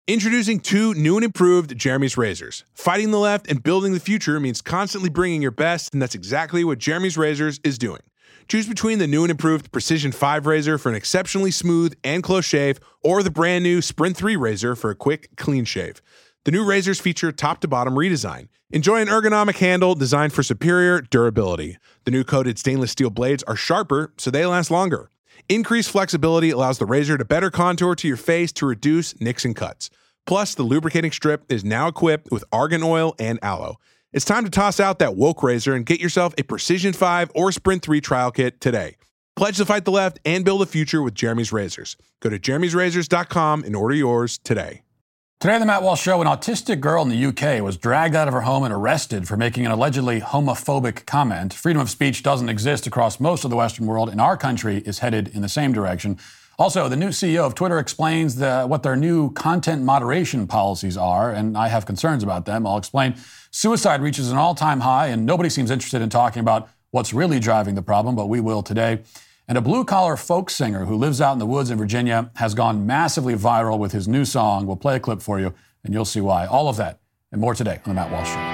Introducing two new and improved Jeremy's razors. Fighting the left and building the future means constantly bringing your best, and that's exactly what Jeremy's Razors is doing. Choose between the new and improved Precision 5 razor for an exceptionally smooth and close shave, or the brand new Sprint 3 razor for a quick, clean shave. The new razors feature top-to-bottom redesign. Enjoy an ergonomic handle designed for superior durability. The new coated stainless steel blades are sharper, so they last longer. Increased flexibility allows the razor to better contour to your face to reduce nicks and cuts. Plus, the lubricating strip is now equipped with argan oil and aloe. It's time to toss out that woke razor and get yourself a Precision 5 or Sprint 3 trial kit today. Pledge to fight the left and build a future with Jeremy's Razors. Go to jeremy'srazors.com and order yours today. Today on the Matt Walsh Show, an autistic girl in the UK was dragged out of her home and arrested for making an allegedly homophobic comment. Freedom of speech doesn't exist across most of the Western world, and our country is headed in the same direction. Also, the new CEO of Twitter explains what their new content moderation policies are, and I have concerns about them. I'll explain. Suicide reaches an all-time high, and nobody seems interested in talking about what's really driving the problem, but we will today. And a blue-collar folk singer who lives out in the woods in Virginia has gone massively viral with his new song. We'll play a clip for you, and you'll see why. All of that and more today on The Matt Walsh Show.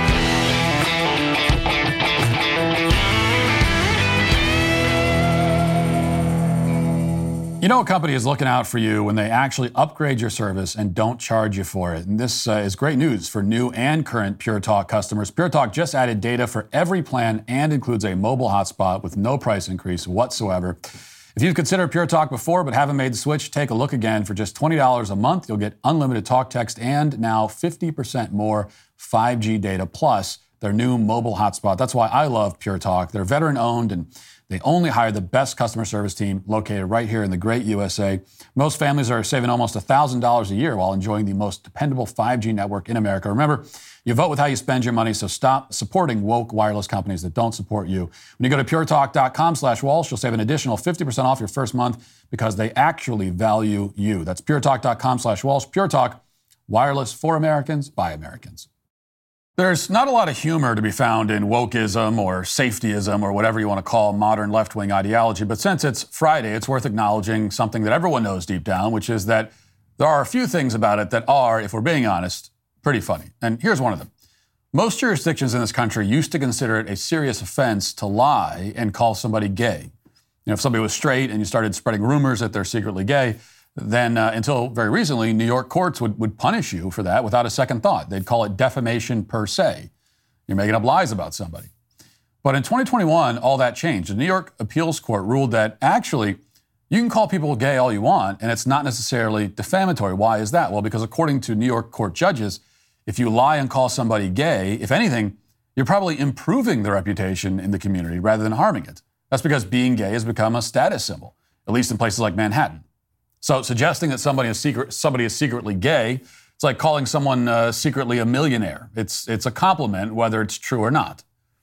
You know a company is looking out for you when they actually upgrade your service and don't charge you for it. And this is great news for new and current Pure Talk customers. Pure Talk just added data for every plan and includes a mobile hotspot with no price increase whatsoever. If you've considered Pure Talk before but haven't made the switch, take a look again. For just $20 a month, you'll get unlimited talk, text, and now 50% more 5G data plus their new mobile hotspot. That's why I love Pure Talk. They're veteran-owned and they only hire the best customer service team located right here in the great USA. Most families are saving almost $1,000 a year while enjoying the most dependable 5G network in America. Remember, you vote with how you spend your money, so stop supporting woke wireless companies that don't support you. When you go to puretalk.com/Walsh, you'll save an additional 50% off your first month because they actually value you. That's puretalk.com/Walsh. Pure Talk, wireless for Americans, by Americans. There's not a lot of humor to be found in wokeism or safetyism or whatever you want to call modern left-wing ideology, but since it's Friday, it's worth acknowledging something that everyone knows deep down, which is that there are a few things about it that are, if we're being honest, pretty funny. And here's one of them. Most jurisdictions in this country used to consider it a serious offense to lie and call somebody gay. You know, if somebody was straight and you started spreading rumors that they're secretly gay, then until very recently, New York courts would punish you for that without a second thought. They'd call it defamation per se. You're making up lies about somebody. But in 2021, all that changed. The New York Appeals Court ruled that actually you can call people gay all you want, and it's not necessarily defamatory. Why is that? Well, because according to New York court judges, if you lie and call somebody gay, if anything, you're probably improving their reputation in the community rather than harming it. That's because being gay has become a status symbol, at least in places like Manhattan. So suggesting that somebody is secretly gay, it's like calling someone secretly a millionaire. It's a compliment, whether it's true or not.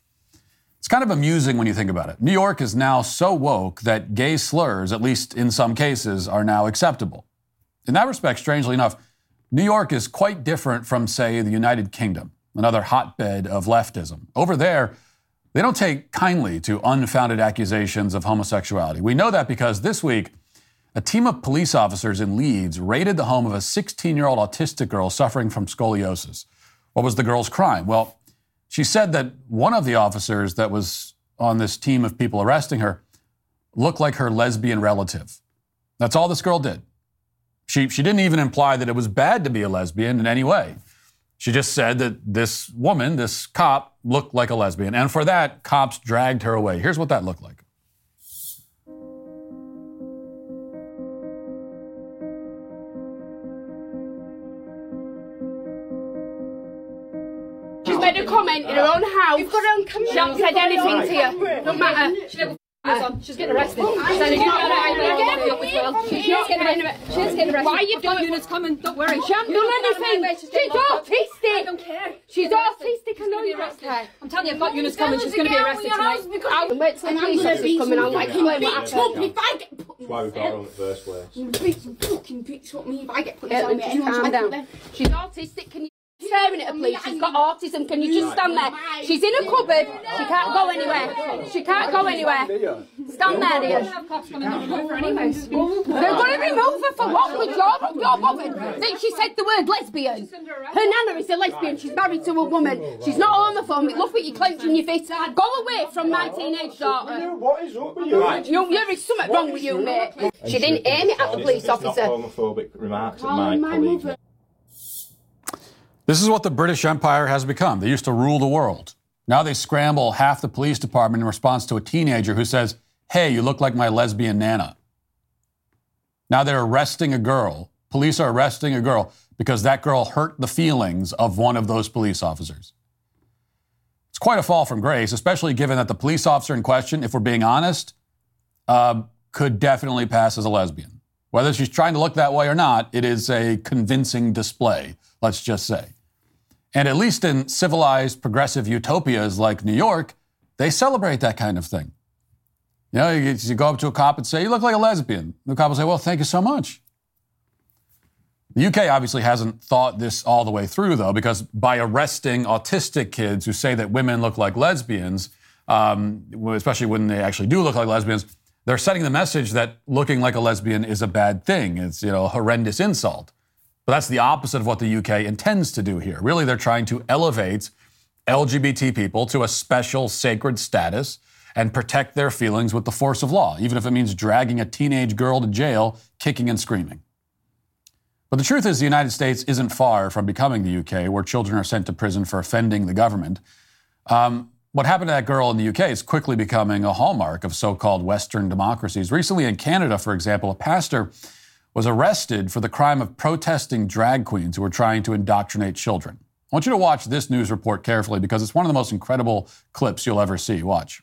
It's kind of amusing when you think about it. New York is now so woke that gay slurs, at least in some cases, are now acceptable. In that respect, strangely enough, New York is quite different from, say, the United Kingdom, another hotbed of leftism. Over there, they don't take kindly to unfounded accusations of homosexuality. We know that because this week, a team of police officers in Leeds raided the home of a 16-year-old autistic girl suffering from scoliosis. What was the girl's crime? Well, she said that one of the officers that was on this team of people arresting her looked like her lesbian relative. That's all this girl did. She didn't even imply that it was bad to be a lesbian in any way. She just said that this woman, this cop, looked like a lesbian. And for that, cops dragged her away. Here's what that looked like. She's made a comment in her own house. You've got her on camera. She hasn't said anything to you. Don't matter. She's getting arrested. She's getting arrested. Why are you doing it? Unit's coming. Don't worry. She hasn't done anything. She's autistic. I don't care. She's autistic. I know you're okay. I'm telling you, I've got units coming. She's going to be arrested tonight. I'll wait till the police officers come and I'll explain what happened. If I get put in why we got her on the first place. You fucking bitch, what me if I get put in calm down. She's autistic. Can you staring at her, please. She's got autism. Can you just stand there? She's in a cupboard. She can't go anywhere. She can't go anywhere. Stand there, dear. They're going to remove her for what? With your woman. She said the word lesbian. Her nana is a lesbian. She's married to a woman. She's not homophobic. Look what you're clenching your fist. Go away from my teenage daughter. What is up with you? There is something wrong with you, mate. She didn't aim it at the police officer. Homophobic remarks at my colleague. This is what the British Empire has become. They used to rule the world. Now they scramble half the police department in response to a teenager who says, "Hey, you look like my lesbian nana." Now they're arresting a girl. Police are arresting a girl because that girl hurt the feelings of one of those police officers. It's quite a fall from grace, especially given that the police officer in question, if we're being honest, could definitely pass as a lesbian. Whether she's trying to look that way or not, it is a convincing display, let's just say. And at least in civilized, progressive utopias like New York, they celebrate that kind of thing. You know, you go up to a cop and say, "You look like a lesbian." The cop will say, "Well, thank you so much." The UK obviously hasn't thought this all the way through, though, because by arresting autistic kids who say that women look like lesbians, especially when they actually do look like lesbians, they're sending the message that looking like a lesbian is a bad thing. It's, a horrendous insult. But that's the opposite of what the UK intends to do here. Really, they're trying to elevate LGBT people to a special sacred status and protect their feelings with the force of law, even if it means dragging a teenage girl to jail, kicking and screaming. But the truth is the United States isn't far from becoming the UK, where children are sent to prison for offending the government. What happened to that girl in the UK is quickly becoming a hallmark of so-called Western democracies. Recently in Canada, for example, a pastor was arrested for the crime of protesting drag queens who were trying to indoctrinate children. I want you to watch this news report carefully because it's one of the most incredible clips you'll ever see. Watch.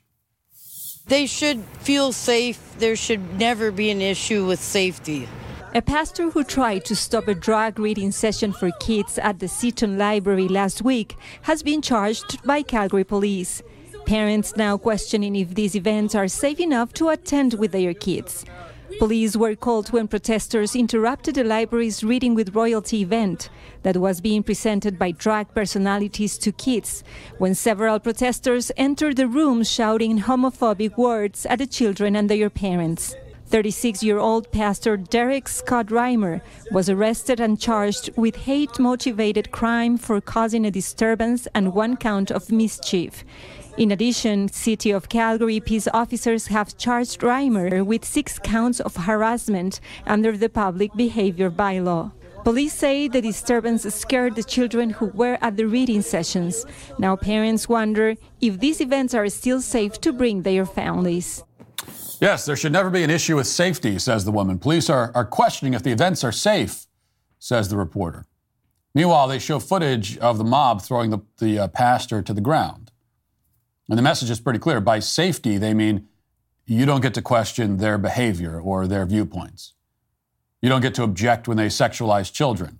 They should feel safe. There should never be an issue with safety. A pastor who tried to stop a drag reading session for kids at the Seton Library last week has been charged by Calgary police. Parents now questioning if these events are safe enough to attend with their kids. Police were called when protesters interrupted the library's Reading with Royalty event that was being presented by drag personalities to kids, when several protesters entered the room shouting homophobic words at the children and their parents. 36-year-old Pastor Derek Scott Reimer was arrested and charged with hate-motivated crime for causing a disturbance and 1 count of mischief. In addition, City of Calgary peace officers have charged Reimer with 6 counts of harassment under the Public Behavior Bylaw. Police say the disturbance scared the children who were at the reading sessions. Now parents wonder if these events are still safe to bring their families. Yes, there should never be an issue with safety, says the woman. Police are questioning if the events are safe, says the reporter. Meanwhile, they show footage of the mob throwing the pastor to the ground. And the message is pretty clear. By safety, they mean you don't get to question their behavior or their viewpoints. You don't get to object when they sexualize children.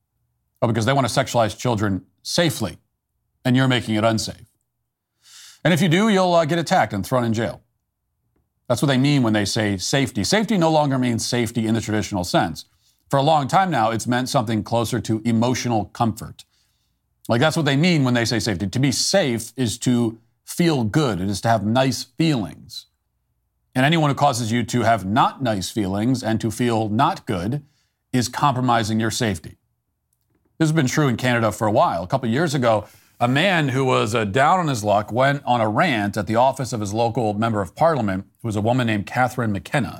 Oh, because they want to sexualize children safely, and you're making it unsafe. And if you do, you'll get attacked and thrown in jail. That's what they mean when they say safety. Safety no longer means safety in the traditional sense. For a long time now, it's meant something closer to emotional comfort. Like that's what they mean when they say safety. To be safe is to feel good. It is to have nice feelings. And anyone who causes you to have not nice feelings and to feel not good is compromising your safety. This has been true in Canada for a while. A couple of years ago, a man who was down on his luck went on a rant at the office of his local member of parliament, who was a woman named Catherine McKenna.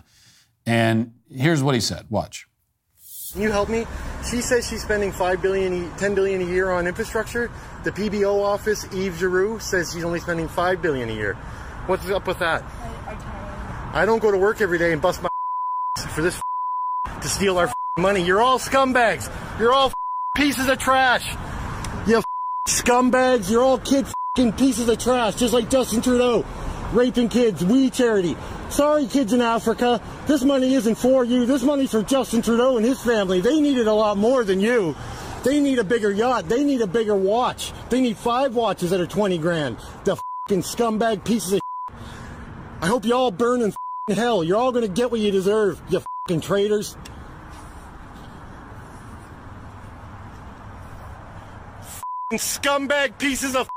And here's what he said. Watch. Can you help me? She says she's spending $10 billion a year on infrastructure. The PBO office, Yves Giroux, says she's only spending $5 billion a year. What's up with that? I don't go to work every day and bust my for this to steal our money. You're all scumbags. You're all pieces of trash. You scumbags. You're all kid pieces of trash, just like Justin Trudeau. Raping kids, We Charity. Sorry, kids in Africa. This money isn't for you. This money's for Justin Trudeau and his family. They needed a lot more than you. They need a bigger yacht. They need a bigger watch. They need 5 watches that are 20 grand. The scumbag pieces of I hope you all burn in hell. You're all going to get what you deserve, you traitors. scumbag pieces of.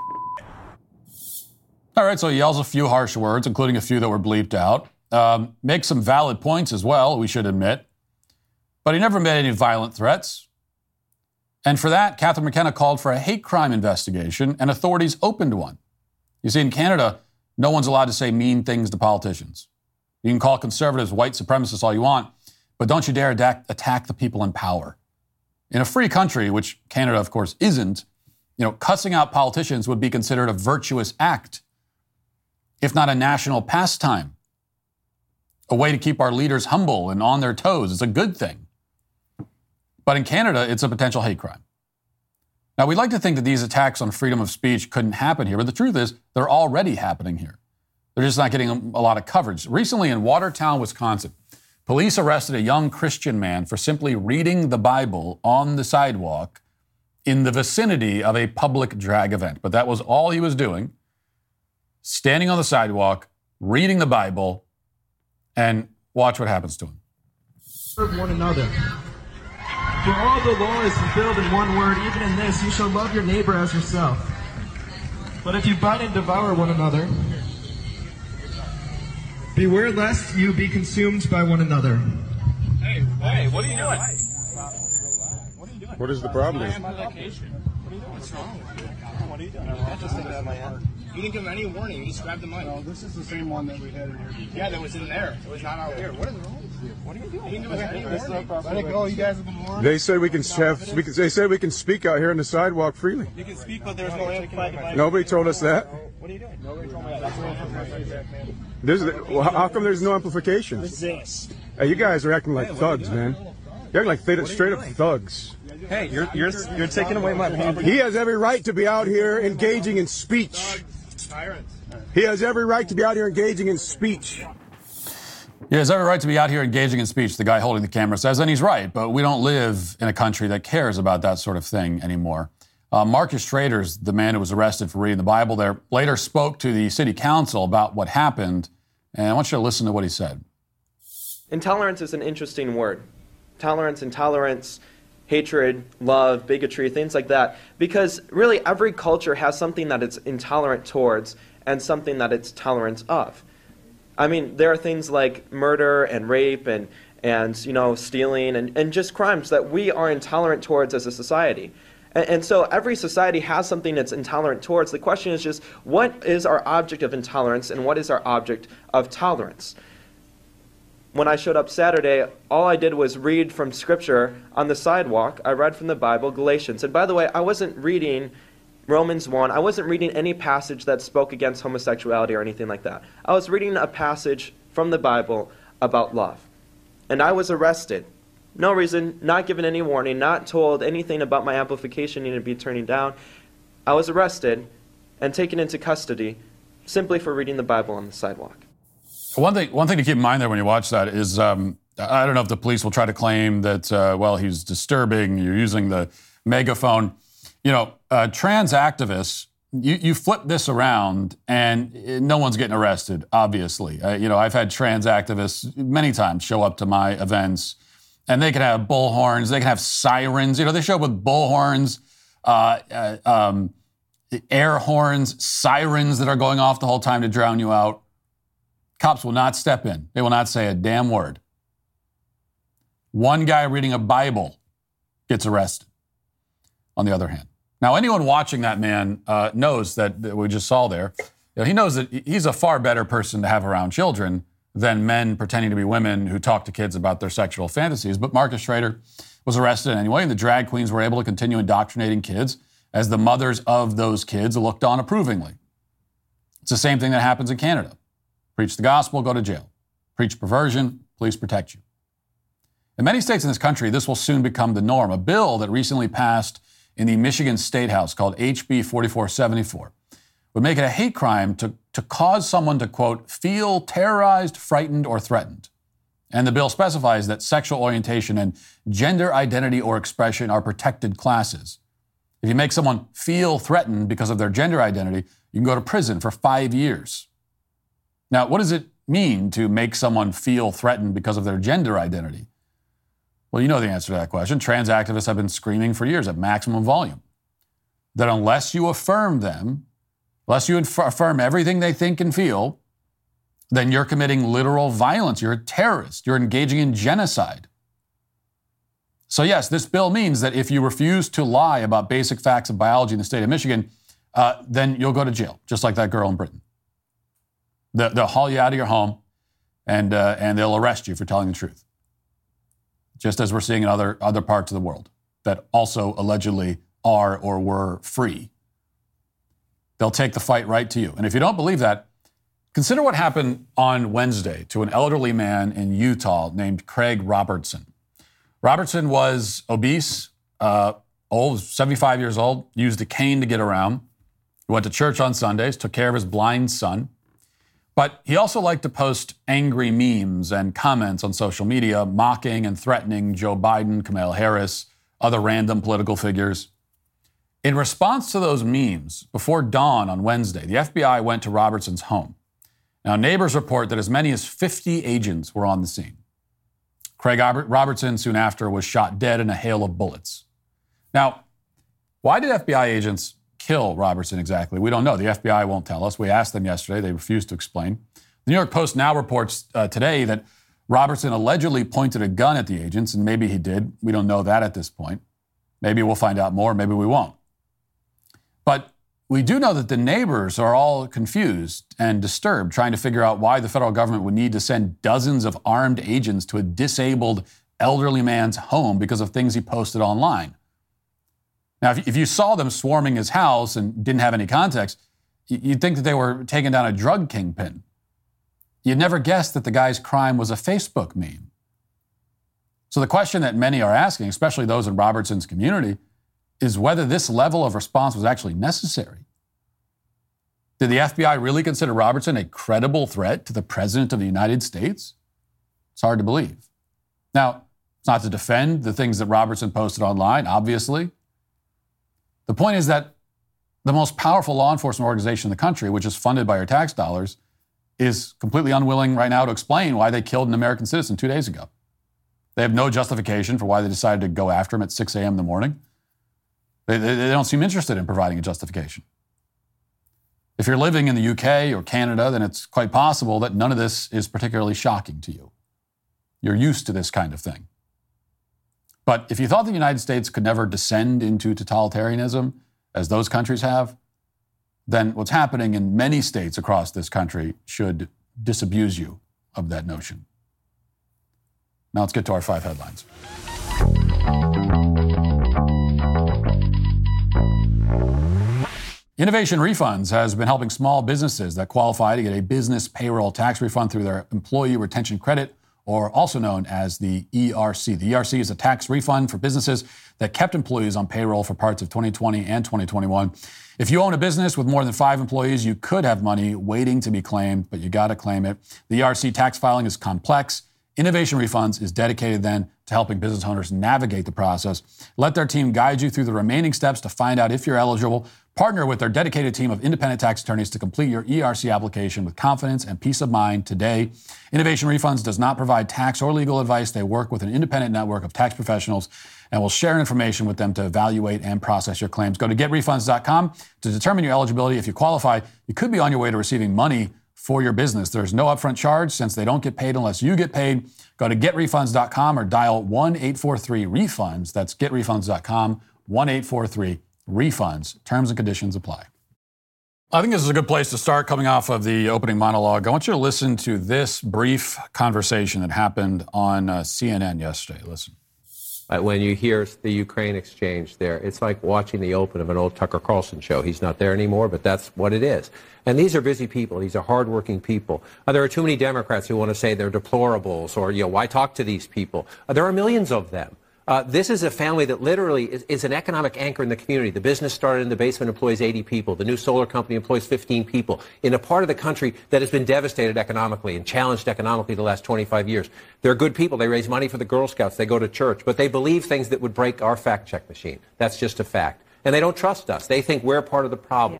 All right, so he yells a few harsh words, including a few that were bleeped out. Makes some valid points as well, we should admit. But he never made any violent threats. And for that, Catherine McKenna called for a hate crime investigation, and authorities opened one. You see, in Canada, no one's allowed to say mean things to politicians. You can call conservatives white supremacists all you want, but don't you dare attack the people in power. In a free country, which Canada, of course, isn't, cussing out politicians would be considered a virtuous act, if not a national pastime. A way to keep our leaders humble and on their toes. It's a good thing. But in Canada, it's a potential hate crime. Now, we'd like to think that these attacks on freedom of speech couldn't happen here, but the truth is they're already happening here. They're just not getting a lot of coverage. Recently in Watertown, Wisconsin, police arrested a young Christian man for simply reading the Bible on the sidewalk in the vicinity of a public drag event. But that was all he was doing, standing on the sidewalk, reading the Bible, and watch what happens to him. Serve one another. For all the law is fulfilled in one word, even in this, you shall love your neighbor as yourself. But if you bite and devour one another, beware lest you be consumed by one another. Hey, what are you doing? What is the problem? What's wrong? What are you doing? I just take that in my hand. You didn't give him any warning. You just grabbed the mic. No, this is the same one that we had in here. Yeah, that was in there. It was not out here. What is wrong with you? What are you doing? You didn't give us any warning. Let it go. You guys have been warned. They said we can They said we can speak out here on the sidewalk freely. You can speak, but there's no amplified. Nobody told us that. What are you doing? Nobody told me that. How come there's no amplification? This. Hey, you guys are acting like thugs, man. You're acting like straight up thugs. Hey, you're taking away my property. He has every right to be out here engaging in speech. He has every right to be out here engaging in speech. He has every right to be out here engaging in speech, the guy holding the camera says, and he's right, but we don't live in a country that cares about that sort of thing anymore. Marcus Traders, the man who was arrested for reading the Bible there, later spoke to the city council about what happened, and I want you to listen to what he said. Intolerance is an interesting word. Tolerance, intolerance, hatred, love, bigotry, things like that. Because really every culture has something that it's intolerant towards and something that it's tolerant of. I mean, there are things like murder and rape and stealing and just crimes that we are intolerant towards as a society. And so every society has something that's intolerant towards. The question is just, what is our object of intolerance and what is our object of tolerance? When I showed up Saturday, all I did was read from Scripture on the sidewalk. I read from the Bible, Galatians. And by the way, I wasn't reading Romans 1. I wasn't reading any passage that spoke against homosexuality or anything like that. I was reading a passage from the Bible about love. And I was arrested. No reason, not given any warning, not told anything about my amplification needing to be turning down. I was arrested and taken into custody simply for reading the Bible on the sidewalk. One thing to keep in mind there when you watch that is, I don't know if the police will try to claim that, he's disturbing, you're using the megaphone. Trans activists, you flip this around and no one's getting arrested, obviously. I've had trans activists many times show up to my events and they can have bullhorns, they can have sirens. They show up with bullhorns, air horns, sirens that are going off the whole time to drown you out. Cops will not step in. They will not say a damn word. One guy reading a Bible gets arrested, on the other hand. Now, anyone watching that man knows that we just saw there, he knows that he's a far better person to have around children than men pretending to be women who talk to kids about their sexual fantasies. But Marcus Schrader was arrested anyway, and the drag queens were able to continue indoctrinating kids as the mothers of those kids looked on approvingly. It's the same thing that happens in Canada. Preach the gospel, go to jail. Preach perversion, police protect you. In many states in this country, this will soon become the norm. A bill that recently passed in the Michigan State House called HB 4474 would make it a hate crime to cause someone to, quote, feel terrorized, frightened, or threatened. And the bill specifies that sexual orientation and gender identity or expression are protected classes. If you make someone feel threatened because of their gender identity, you can go to prison for 5 years. Now, what does it mean to make someone feel threatened because of their gender identity? Well, you know the answer to that question. Trans activists have been screaming for years at maximum volume. that unless you affirm them, unless you affirm everything they think and feel, then you're committing literal violence. You're a terrorist. You're engaging in genocide. So yes, this bill means that if you refuse to lie about basic facts of biology in the state of Michigan, then you'll go to jail, just like that girl in Britain. They'll haul you out of your home, and they'll arrest you for telling the truth, just as we're seeing in other parts of the world that also allegedly are or were free. They'll take the fight right to you. And if you don't believe that, consider what happened on Wednesday to an elderly man in Utah named Craig Robertson. Robertson was obese, old, 75 years old, used a cane to get around. He went to church on Sundays, took care of his blind son. But he also liked to post angry memes and comments on social media, mocking and threatening Joe Biden, Kamala Harris, other random political figures. In response to those memes, before dawn on Wednesday, the FBI went to Robertson's home. Now, neighbors report that as many as 50 agents were on the scene. Craig Robertson soon after was shot dead in a hail of bullets. Now, why did FBI agents kill Robertson exactly? We don't know. The FBI won't tell us. We asked them yesterday. They refused to explain. The New York Post now reports today that Robertson allegedly pointed a gun at the agents, and maybe he did. We don't know that at this point. Maybe we'll find out more. Maybe we won't. But we do know that the neighbors are all confused and disturbed, trying to figure out why the federal government would need to send dozens of armed agents to a disabled elderly man's home because of things he posted online. Now, if you saw them swarming his house and didn't have any context, you'd think that they were taking down a drug kingpin. You'd never guess that the guy's crime was a Facebook meme. So the question that many are asking, especially those in Robertson's community, is whether this level of response was actually necessary. Did the FBI really consider Robertson a credible threat to the President of the United States? It's hard to believe. Now, it's not to defend the things that Robertson posted online, obviously. The point is that the most powerful law enforcement organization in the country, which is funded by our tax dollars, is completely unwilling right now to explain why they killed an American citizen 2 days ago. They have no justification for why they decided to go after him at 6 a.m. in the morning. They don't seem interested in providing a justification. If you're living in the UK or Canada, then it's quite possible that none of this is particularly shocking to you. You're used to this kind of thing. But if you thought the United States could never descend into totalitarianism, as those countries have, then what's happening in many states across this country should disabuse you of that notion. Now let's get to our 5 headlines. Innovation Refunds has been helping small businesses that qualify to get a business payroll tax refund through their Employee Retention Credit, or also known as the ERC. The ERC is a tax refund for businesses that kept employees on payroll for parts of 2020 and 2021. If you own a business with more than 5 employees, you could have money waiting to be claimed, but you got to claim it. The ERC tax filing is complex. Innovation Refunds is dedicated then to helping business owners navigate the process. Let their team guide you through the remaining steps to find out if you're eligible. Partner with their dedicated team of independent tax attorneys to complete your ERC application with confidence and peace of mind today. Innovation Refunds does not provide tax or legal advice. They work with an independent network of tax professionals and will share information with them to evaluate and process your claims. Go to getrefunds.com to determine your eligibility. If you qualify, you could be on your way to receiving money for your business. There's no upfront charge since they don't get paid unless you get paid. Go to getrefunds.com or dial 1-843-REFUNDS. That's getrefunds.com, 1-843-REFUNDS. Terms and conditions apply. I think this is a good place to start coming off of the opening monologue. I want you to listen to this brief conversation that happened on CNN yesterday. Listen. When you hear the Ukraine exchange there, it's like watching the open of an old Tucker Carlson show. He's not there anymore, but that's what it is. And these are busy people. These are hardworking people. There are too many Democrats who want to say they're deplorables or, why talk to these people? There are millions of them. This is a family that literally is an economic anchor in the community. The business started in the basement, employs 80 people. The new solar company employs 15 people in a part of the country that has been devastated economically and challenged economically the last 25 years. They're good people. They raise money for the Girl Scouts. They go to church. But they believe things that would break our fact-check machine. That's just a fact. And they don't trust us. They think we're part of the problem.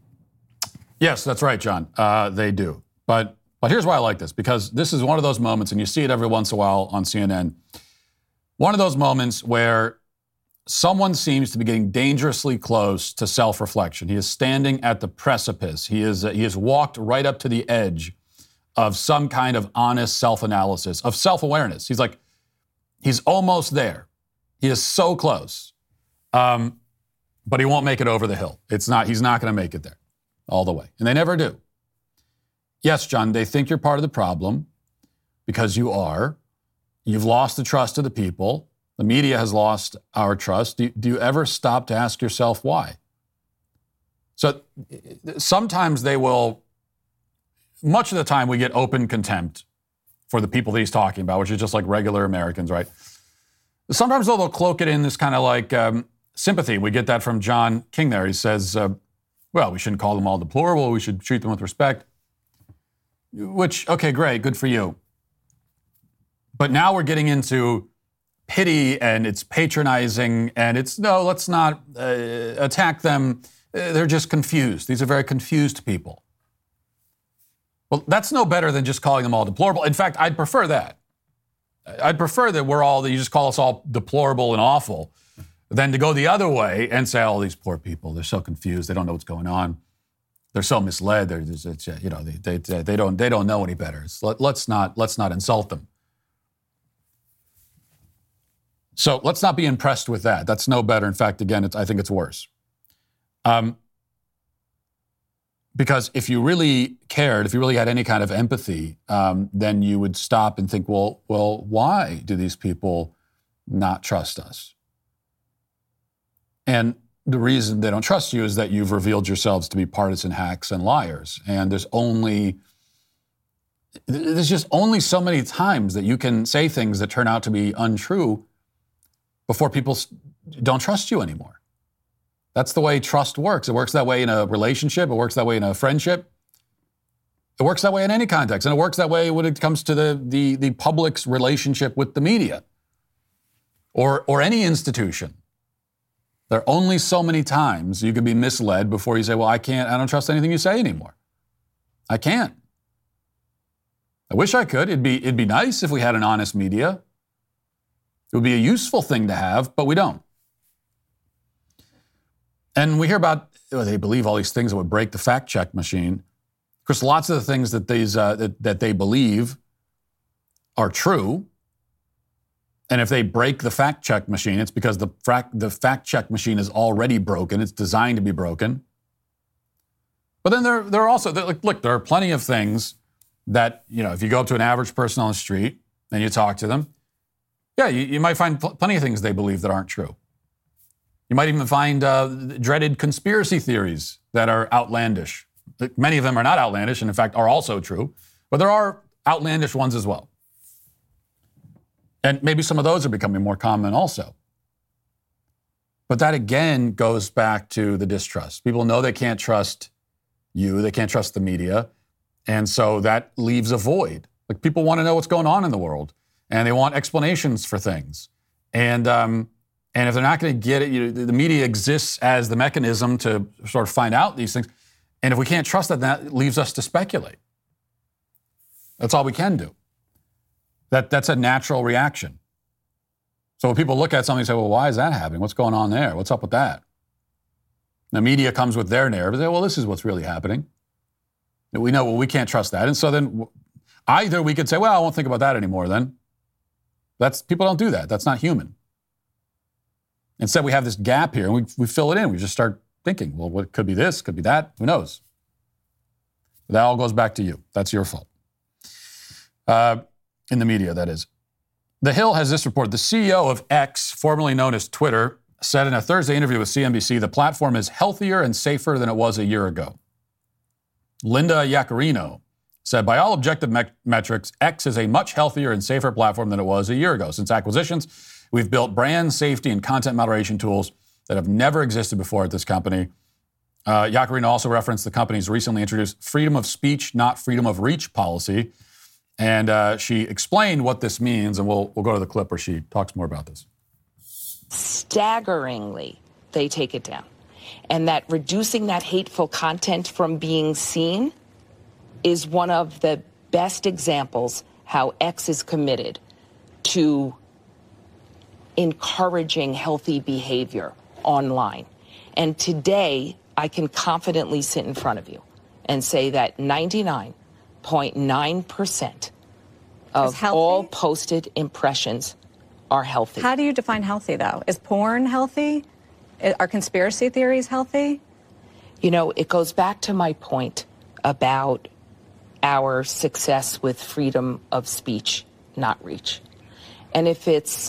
Yes, that's right, John. They do. But here's why I like this, because this is one of those moments, and you see it every once in a while on CNN, one of those moments where someone seems to be getting dangerously close to self-reflection. He is standing at the precipice. He has walked right up to the edge of some kind of honest self-analysis, of self-awareness. He's almost there. He is so close. But he won't make it over the hill. He's not going to make it there all the way. And they never do. Yes, John, they think you're part of the problem because you are. You've lost the trust of the people. The media has lost our trust. Do you ever stop to ask yourself why? So sometimes they will, much of the time we get open contempt for the people that he's talking about, which is just like regular Americans, right? Sometimes they'll cloak it in this kind of like sympathy. We get that from John King there. He says, well, we shouldn't call them all deplorable. We should treat them with respect. Which, okay, great, good for you. But now we're getting into pity and it's patronizing and it's, no, let's not attack them. They're just confused. These are very confused people. Well, that's no better than just calling them all deplorable. In fact, I'd prefer that. I'd prefer that you just call us all deplorable and awful than to go the other way and say, oh, these poor people, they're so confused. They don't know what's going on. They're so misled. They don't know any better. Let's not insult them. So let's not be impressed with that. That's no better. In fact, again, I think it's worse. Because if you really cared, if you really had any kind of empathy, then you would stop and think, well, why do these people not trust us? And the reason they don't trust you is that you've revealed yourselves to be partisan hacks and liars. And there's just only so many times that you can say things that turn out to be untrue before people don't trust you anymore. That's the way trust works. It works that way in a relationship. It works that way in a friendship. It works that way in any context. And it works that way when it comes to the public's relationship with the media or any institution. There are only so many times you can be misled before you say, well, I don't trust anything you say anymore. I can't. I wish I could. It'd be nice if we had an honest media. It would be a useful thing to have, but we don't. And we hear about, they believe all these things that would break the fact-check machine. Of course, lots of the things that they believe are true. And if they break the fact-check machine, it's because the fact-check machine is already broken. It's designed to be broken. But then there are also, look, there are plenty of things that, if you go up to an average person on the street and you talk to them, yeah, you might find plenty of things they believe that aren't true. You might even find dreaded conspiracy theories that are outlandish. Many of them are not outlandish and, in fact, are also true. But there are outlandish ones as well. And maybe some of those are becoming more common also. But that, again, goes back to the distrust. People know they can't trust you. They can't trust the media. And so that leaves a void. Like, people want to know what's going on in the world. And they want explanations for things. And if they're not going to get it, the media exists as the mechanism to sort of find out these things. And if we can't trust that leaves us to speculate. That's all we can do. That's a natural reaction. So when people look at something and say, well, why is that happening? What's going on there? What's up with that? The media comes with their narrative. They say, well, this is what's really happening. And we know, well, we can't trust that. And so then either we could say, well, I won't think about that anymore then. People don't do that. That's not human. Instead, we have this gap here, and we fill it in. We just start thinking, well, what could be this, could be that, who knows? But that all goes back to you. That's your fault. In the media, that is. The Hill has this report. The CEO of X, formerly known as Twitter, said in a Thursday interview with CNBC, the platform is healthier and safer than it was a year ago. Linda Yaccarino said, by all objective metrics, X is a much healthier and safer platform than it was a year ago. Since acquisitions, we've built brand safety and content moderation tools that have never existed before at this company. Yaccarino also referenced the company's recently introduced freedom of speech, not freedom of reach policy. And she explained what this means, and we'll go to the clip where she talks more about this. Staggeringly, they take it down. And that reducing that hateful content from being seen is one of the best examples how X is committed to encouraging healthy behavior online. And today, I can confidently sit in front of you and say that 99.9% of all posted impressions are healthy. How do you define healthy, though? Is porn healthy? Are conspiracy theories healthy? You know, it goes back to my point about our success with freedom of speech, not reach. And if it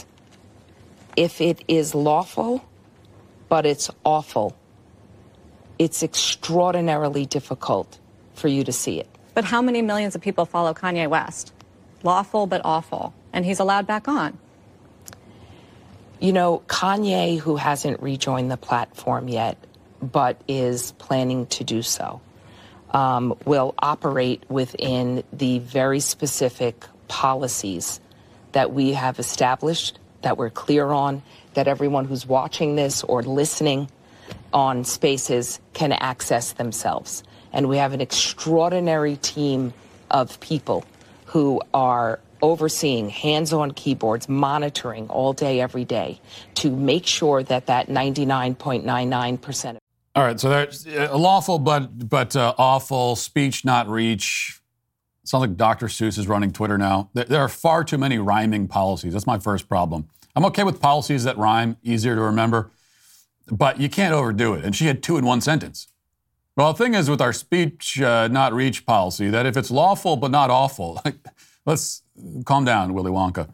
is lawful, but it's awful, it's extraordinarily difficult for you to see it. But how many millions of people follow Kanye West? Lawful but awful. And he's allowed back on. You know, Kanye, who hasn't rejoined the platform yet, but is planning to do so, will operate within the very specific policies that we have established, that we're clear on, that everyone who's watching this or listening on Spaces can access themselves. And we have an extraordinary team of people who are overseeing, hands on keyboards, monitoring all day, every day, to make sure that that 99.99%. All right, so there's lawful but awful, speech not reach. Sounds like Dr. Seuss is running Twitter now. There are far too many rhyming policies. That's my first problem. I'm okay with policies that rhyme, easier to remember, but you can't overdo it. And she had 2 in 1 sentence. Well, the thing is with our speech not reach policy, that if it's lawful but not awful, let's calm down, Willy Wonka.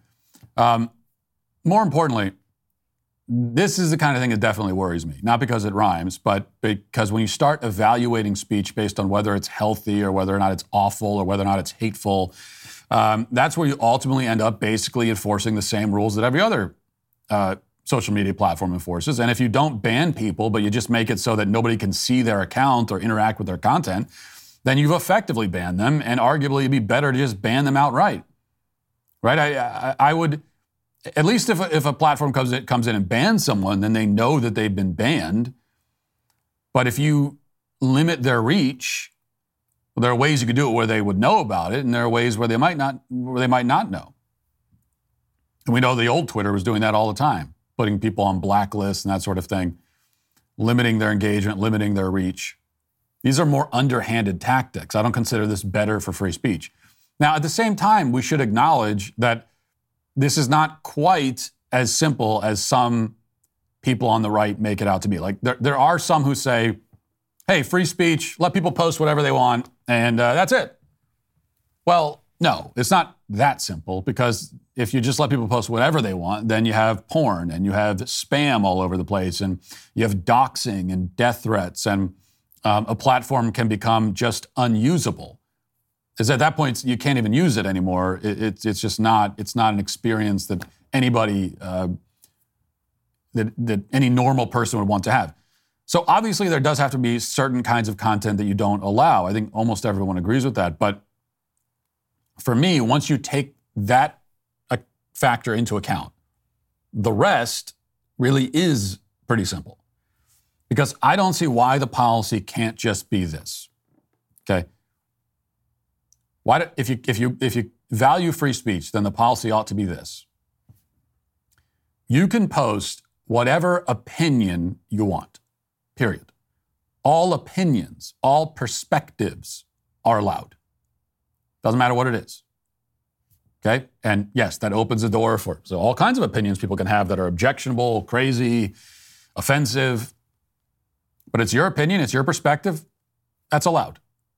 More importantly, this is the kind of thing that definitely worries me. Not because it rhymes, but because when you start evaluating speech based on whether it's healthy or whether or not it's awful or whether or not it's hateful, that's where you ultimately end up basically enforcing the same rules that every other social media platform enforces. And if you don't ban people, but you just make it so that nobody can see their account or interact with their content, then you've effectively banned them, and arguably it'd be better to just ban them outright. Right? I would, at least if a platform comes in and bans someone, then they know that they've been banned. But if you limit their reach, well, there are ways you could do it where they would know about it, and there are ways where they might not know. And we know the old Twitter was doing that all the time, putting people on blacklists and that sort of thing, limiting their engagement, limiting their reach. These are more underhanded tactics. I don't consider this better for free speech. Now, at the same time, we should acknowledge that this is not quite as simple as some people on the right make it out to be. Like, there are some who say, hey, free speech, let people post whatever they want, and that's it. Well, no, it's not that simple, because if you just let people post whatever they want, then you have porn, and you have spam all over the place, and you have doxing and death threats, and a platform can become just unusable. Because at that point, you can't even use it anymore. It's just not. It's not an experience that anybody, that any normal person would want to have. So obviously, there does have to be certain kinds of content that you don't allow. I think almost everyone agrees with that. But for me, once you take that factor into account, the rest really is pretty simple. Because I don't see why the policy can't just be this. Okay. If you value free speech, then the policy ought to be this. You can post whatever opinion you want, period. All opinions, all perspectives are allowed. Doesn't matter what it is. Okay? And yes, that opens the door for all kinds of opinions people can have that are objectionable, crazy, offensive. But it's your opinion, it's your perspective, that's allowed.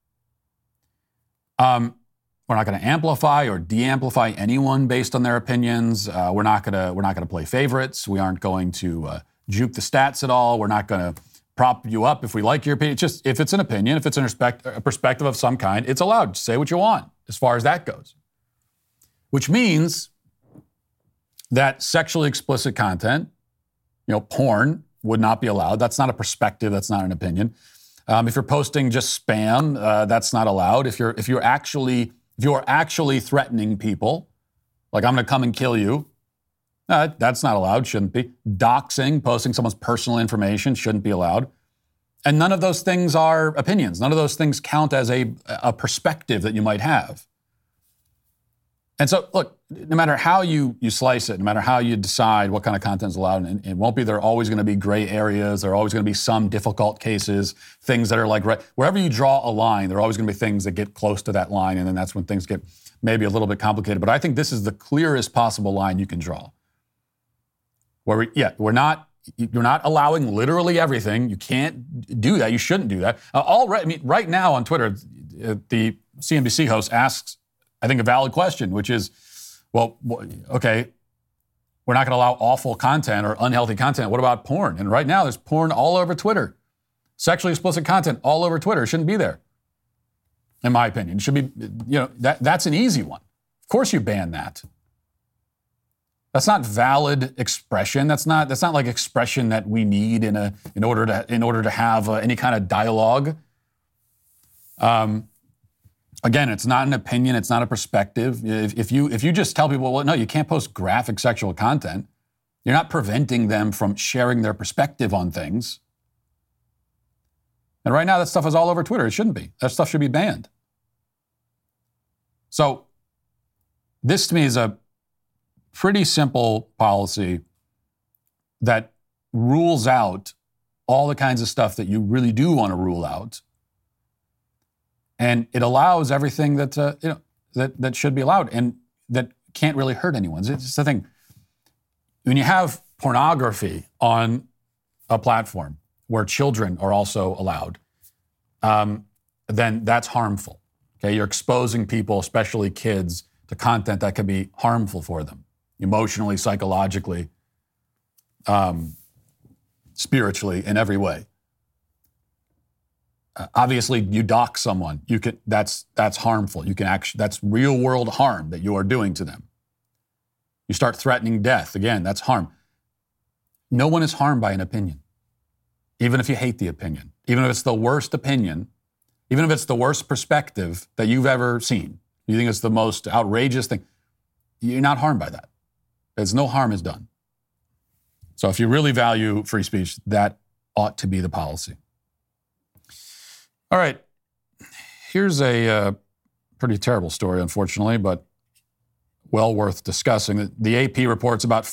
We're not going to amplify or de-amplify anyone based on their opinions. We're not going to play favorites. We aren't going to juke the stats at all. We're not going to prop you up if we like your opinion. Just if it's an opinion, if it's a perspective of some kind, it's allowed. Say what you want as far as that goes. Which means that sexually explicit content, porn, would not be allowed. That's not a perspective. That's not an opinion. If you're posting just spam, that's not allowed. If you're actually threatening people, like I'm going to come and kill you, that's not allowed. Shouldn't be. Doxing, posting someone's personal information, shouldn't be allowed. And none of those things are opinions. None of those things count as a perspective that you might have. And so, look, no matter how you slice it, no matter how you decide what kind of content is allowed, and it won't be, there are always going to be gray areas. There are always going to be some difficult cases, things that are like, wherever you draw a line, there are always going to be things that get close to that line, and then that's when things get maybe a little bit complicated. But I think this is the clearest possible line you can draw. Where you're not allowing literally everything. You can't do that. You shouldn't do that. Right now on Twitter, the CNBC host asks, I think, a valid question, which is, well, okay, we're not going to allow awful content or unhealthy content. What about porn? And right now, there's porn all over Twitter. Sexually explicit content all over Twitter. It shouldn't be there, in my opinion. It should be, that's an easy one. Of course you ban that. That's not valid expression. That's not like expression that we need in order to have any kind of dialogue. Again, it's not an opinion. It's not a perspective. If you just tell people, well, no, you can't post graphic sexual content, you're not preventing them from sharing their perspective on things. And right now, that stuff is all over Twitter. It shouldn't be. That stuff should be banned. So this, to me, is a pretty simple policy that rules out all the kinds of stuff that you really do want to rule out. And it allows everything that should be allowed and that can't really hurt anyone. It's the thing. When you have pornography on a platform where children are also allowed, then that's harmful. Okay, you're exposing people, especially kids, to content that can be harmful for them, emotionally, psychologically, spiritually, in every way. Obviously, you dox someone. That's harmful. That's real world harm that you are doing to them. You start threatening death. Again, that's harm. No one is harmed by an opinion, even if you hate the opinion, even if it's the worst opinion, even if it's the worst perspective that you've ever seen. You think it's the most outrageous thing. You're not harmed by that. There's no harm is done. So if you really value free speech, that ought to be the policy. All right, here's a pretty terrible story, unfortunately, but well worth discussing. The AP reports about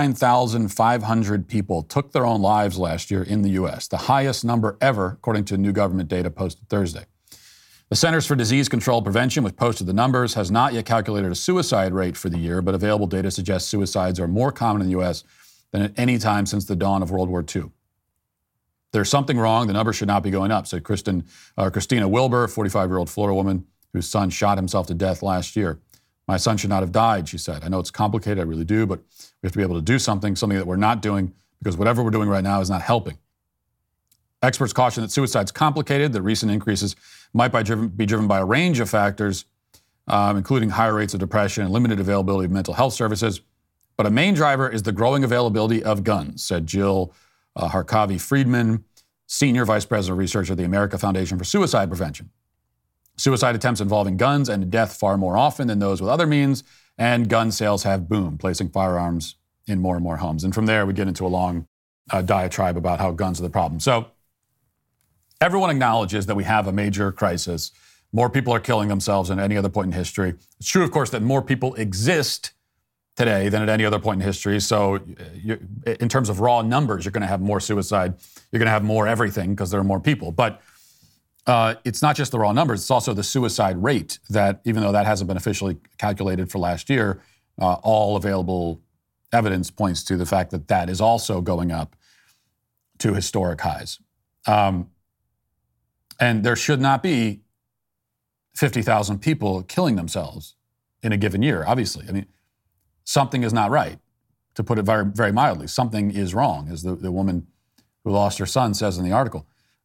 49,500 people took their own lives last year in the U.S., the highest number ever, according to new government data posted Thursday. The Centers for Disease Control and Prevention, which posted the numbers, has not yet calculated a suicide rate for the year, but available data suggests suicides are more common in the U.S. than at any time since the dawn of World War II. There's something wrong. The number should not be going up, said Christina Wilbur, a 45-year-old Florida woman whose son shot himself to death last year. My son should not have died, she said. I know it's complicated, I really do, but we have to be able to do something that we're not doing, because whatever we're doing right now is not helping. Experts caution that suicide's complicated, that recent increases might be driven by a range of factors, including higher rates of depression and limited availability of mental health services. But a main driver is the growing availability of guns, said Jill Harkavy-Friedman, Senior Vice President of Research at the American Foundation for Suicide Prevention. Suicide attempts involving guns end in death far more often than those with other means, and gun sales have boomed, placing firearms in more and more homes. And from there, we get into a long diatribe about how guns are the problem. So everyone acknowledges that we have a major crisis. More people are killing themselves than at any other point in history. It's true, of course, that more people exist today than at any other point in history. So in terms of raw numbers, you're going to have more suicide. You're going to have more everything because there are more people. But it's not just the raw numbers. It's also the suicide rate that, even though that hasn't been officially calculated for last year, all available evidence points to the fact that that is also going up to historic highs. And there should not be 50,000 people killing themselves in a given year, obviously. I mean, something is not right, to put it very, very mildly. Something is wrong, as the woman who lost her son says in the article.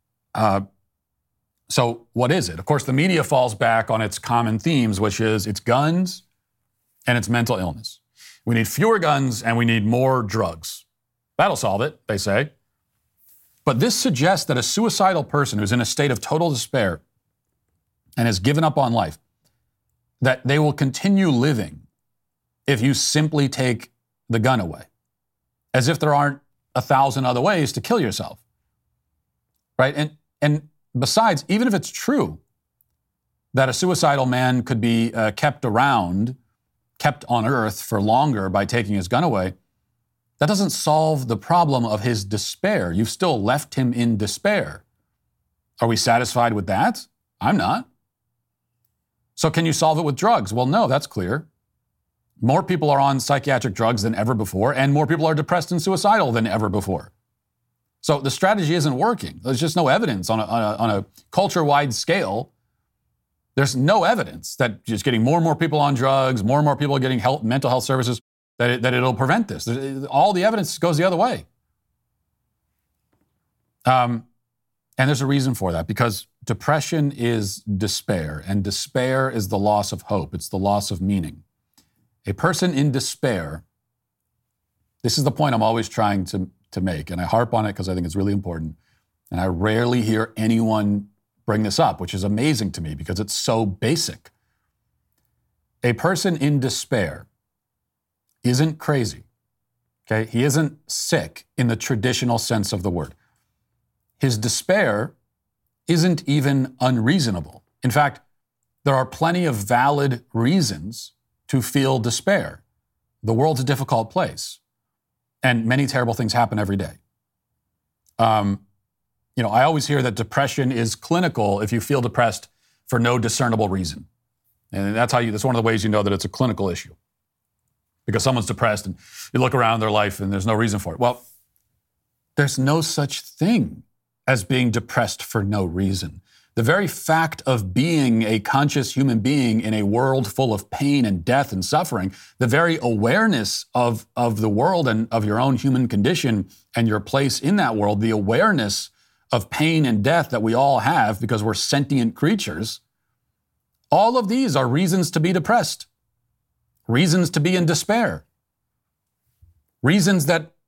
So what is it? Of course, the media falls back on its common themes, which is it's guns and it's mental illness. We need fewer guns and we need more drugs. That'll solve it, they say. But this suggests that a suicidal person who's in a state of total despair and has given up on life, that they will continue living if you simply take the gun away, as if there aren't 1,000 other ways to kill yourself, right? And besides, even if it's true that a suicidal man could be kept around kept on earth for longer by taking his gun away, that doesn't solve the problem of his despair. You've still left him in despair. Are we satisfied with that? I'm not. So can you solve it with drugs? Well, no, that's clear. More people are on psychiatric drugs than ever before, and more people are depressed and suicidal than ever before. So the strategy isn't working. There's just no evidence on a culture-wide scale. There's no evidence that just getting more and more people on drugs, more and more people getting mental health services, that it'll prevent this. All the evidence goes the other way. And there's a reason for that, because depression is despair, and despair is the loss of hope. It's the loss of meaning. A person in despair, this is the point I'm always trying to make, and I harp on it because I think it's really important, and I rarely hear anyone bring this up, which is amazing to me because it's so basic. A person in despair isn't crazy, okay? He isn't sick in the traditional sense of the word. His despair isn't even unreasonable. In fact, there are plenty of valid reasons to feel despair. The world's a difficult place, and many terrible things happen every day. I always hear that depression is clinical if you feel depressed for no discernible reason. And that's one of the ways you know that it's a clinical issue. Because someone's depressed and you look around their life and there's no reason for it. Well, there's no such thing as being depressed for no reason. The very fact of being a conscious human being in a world full of pain and death and suffering, the very awareness of the world and of your own human condition and your place in that world, the awareness of pain and death that we all have because we're sentient creatures, all of these are reasons to be depressed, reasons to be in despair, reasons that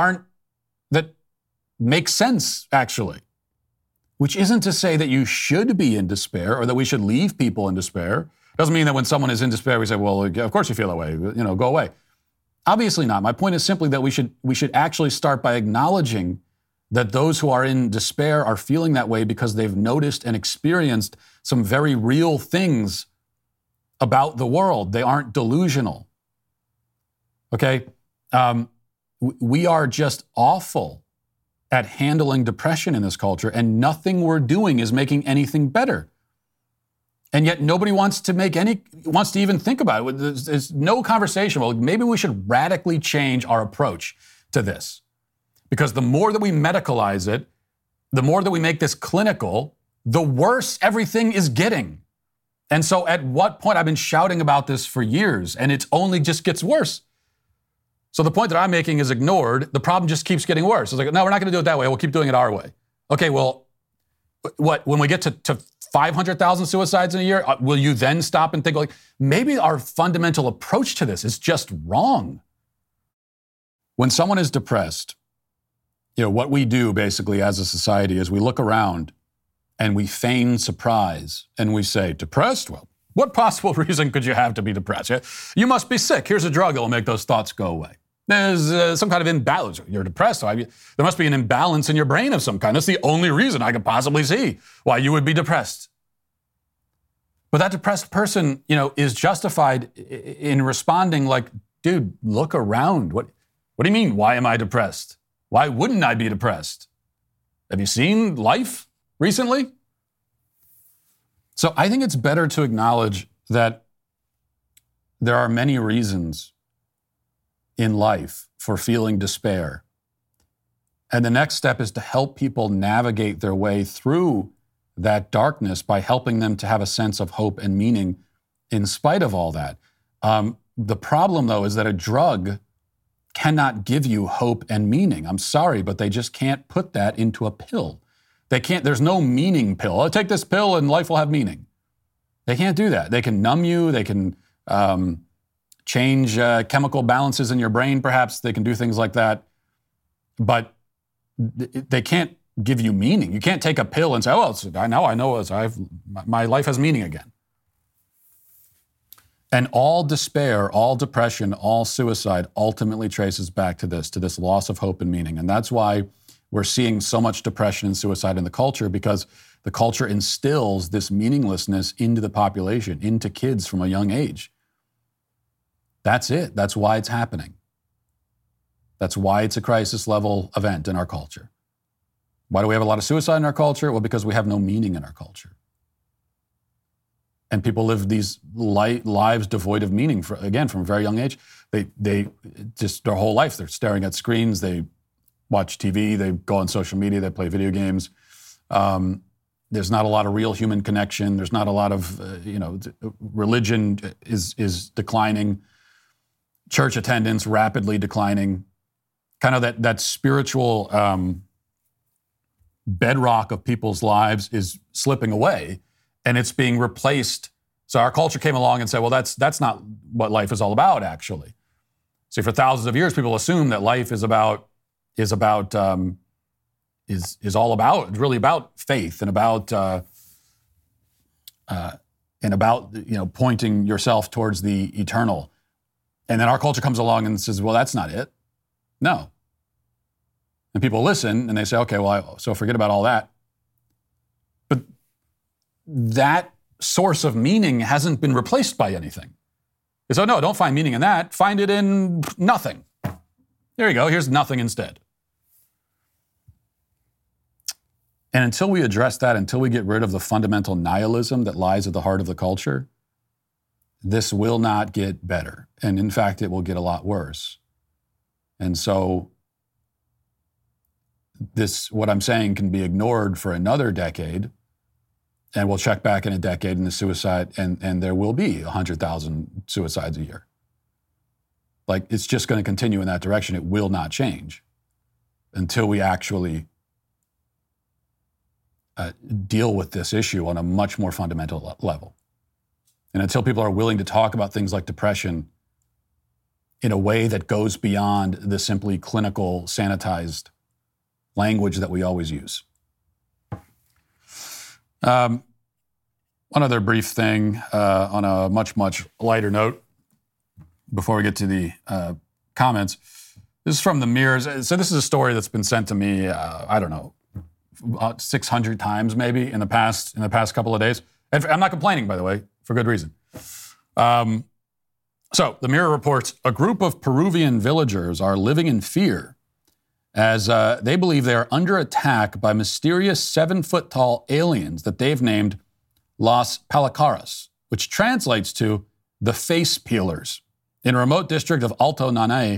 make sense, actually. Which isn't to say that you should be in despair or that we should leave people in despair. Doesn't mean that when someone is in despair, we say, well, of course you feel that way, go away. Obviously not. My point is simply that we should actually start by acknowledging that those who are in despair are feeling that way because they've noticed and experienced some very real things about the world. They aren't delusional. Okay? We are just awful at handling depression in this culture, and nothing we're doing is making anything better. And yet nobody wants to even think about it. There's no conversation. Well, maybe we should radically change our approach to this. Because the more that we medicalize it, the more that we make this clinical, the worse everything is getting. And so at what point, I've been shouting about this for years, and it only just gets worse. So the point that I'm making is ignored. The problem just keeps getting worse. It's like, no, we're not going to do it that way. We'll keep doing it our way. Okay, well, what? When we get to 500,000 suicides in a year, will you then stop and think, like, maybe our fundamental approach to this is just wrong? When someone is depressed, what we do basically as a society is we look around and we feign surprise and we say, depressed? Well, what possible reason could you have to be depressed? You must be sick. Here's a drug that will make those thoughts go away. There's some kind of imbalance. You're depressed, so there must be an imbalance in your brain of some kind. That's the only reason I could possibly see why you would be depressed. But that depressed person, is justified in responding like, dude, look around. What do you mean, why am I depressed? Why wouldn't I be depressed? Have you seen life recently? So I think it's better to acknowledge that there are many reasons in life for feeling despair. And the next step is to help people navigate their way through that darkness by helping them to have a sense of hope and meaning in spite of all that. The problem, though, is that a drug cannot give you hope and meaning. I'm sorry, but they just can't put that into a pill. There's no meaning pill. Oh, take this pill and life will have meaning. They can't do that. They can numb you. They can change chemical balances in your brain, perhaps. They can do things like that. But they can't give you meaning. You can't take a pill and say, oh, I know my life has meaning again. And all despair, all depression, all suicide ultimately traces back to this loss of hope and meaning. And that's why we're seeing so much depression and suicide in the culture, because the culture instills this meaninglessness into the population, into kids from a young age. That's it. That's why it's happening. That's why it's a crisis level event in our culture. Why do we have a lot of suicide in our culture? Well, because we have no meaning in our culture. And people live these lives devoid of meaning, from a very young age. They just, their whole life, they're staring at screens, they watch TV, they go on social media, they play video games. There's not a lot of real human connection. There's not a lot of, religion is declining. Church attendance rapidly declining. Kind of that spiritual bedrock of people's lives is slipping away, and it's being replaced. So our culture came along and said, well, that's not what life is all about, actually. See, for thousands of years, people assume that life is really about faith and about pointing yourself towards the eternal. And then our culture comes along and says, well, that's not it. No. And people listen and they say, okay, well, so forget about all that. But that source of meaning hasn't been replaced by anything. So no, don't find meaning in that. Find it in nothing. There you go. Here's nothing instead. And until we address that, until we get rid of the fundamental nihilism that lies at the heart of the culture, this will not get better. And in fact, it will get a lot worse. And so what I'm saying can be ignored for another decade, and we'll check back in a decade in the suicide, and there will be 100,000 suicides a year. Like, it's just going to continue in that direction. It will not change until we actually deal with this issue on a much more fundamental level. And until people are willing to talk about things like depression in a way that goes beyond the simply clinical, sanitized language that we always use. One other brief thing on a much, much lighter note before we get to the comments. This is from the Mirror. So this is a story that's been sent to me, 600 times maybe in the past couple of days. And I'm not complaining, by the way, for good reason. So the Mirror reports a group of Peruvian villagers are living in fear as they believe they are under attack by mysterious 7-foot-tall aliens that they've named Las Palacaras, which translates to the face peelers, in a remote district of Alto Nanay,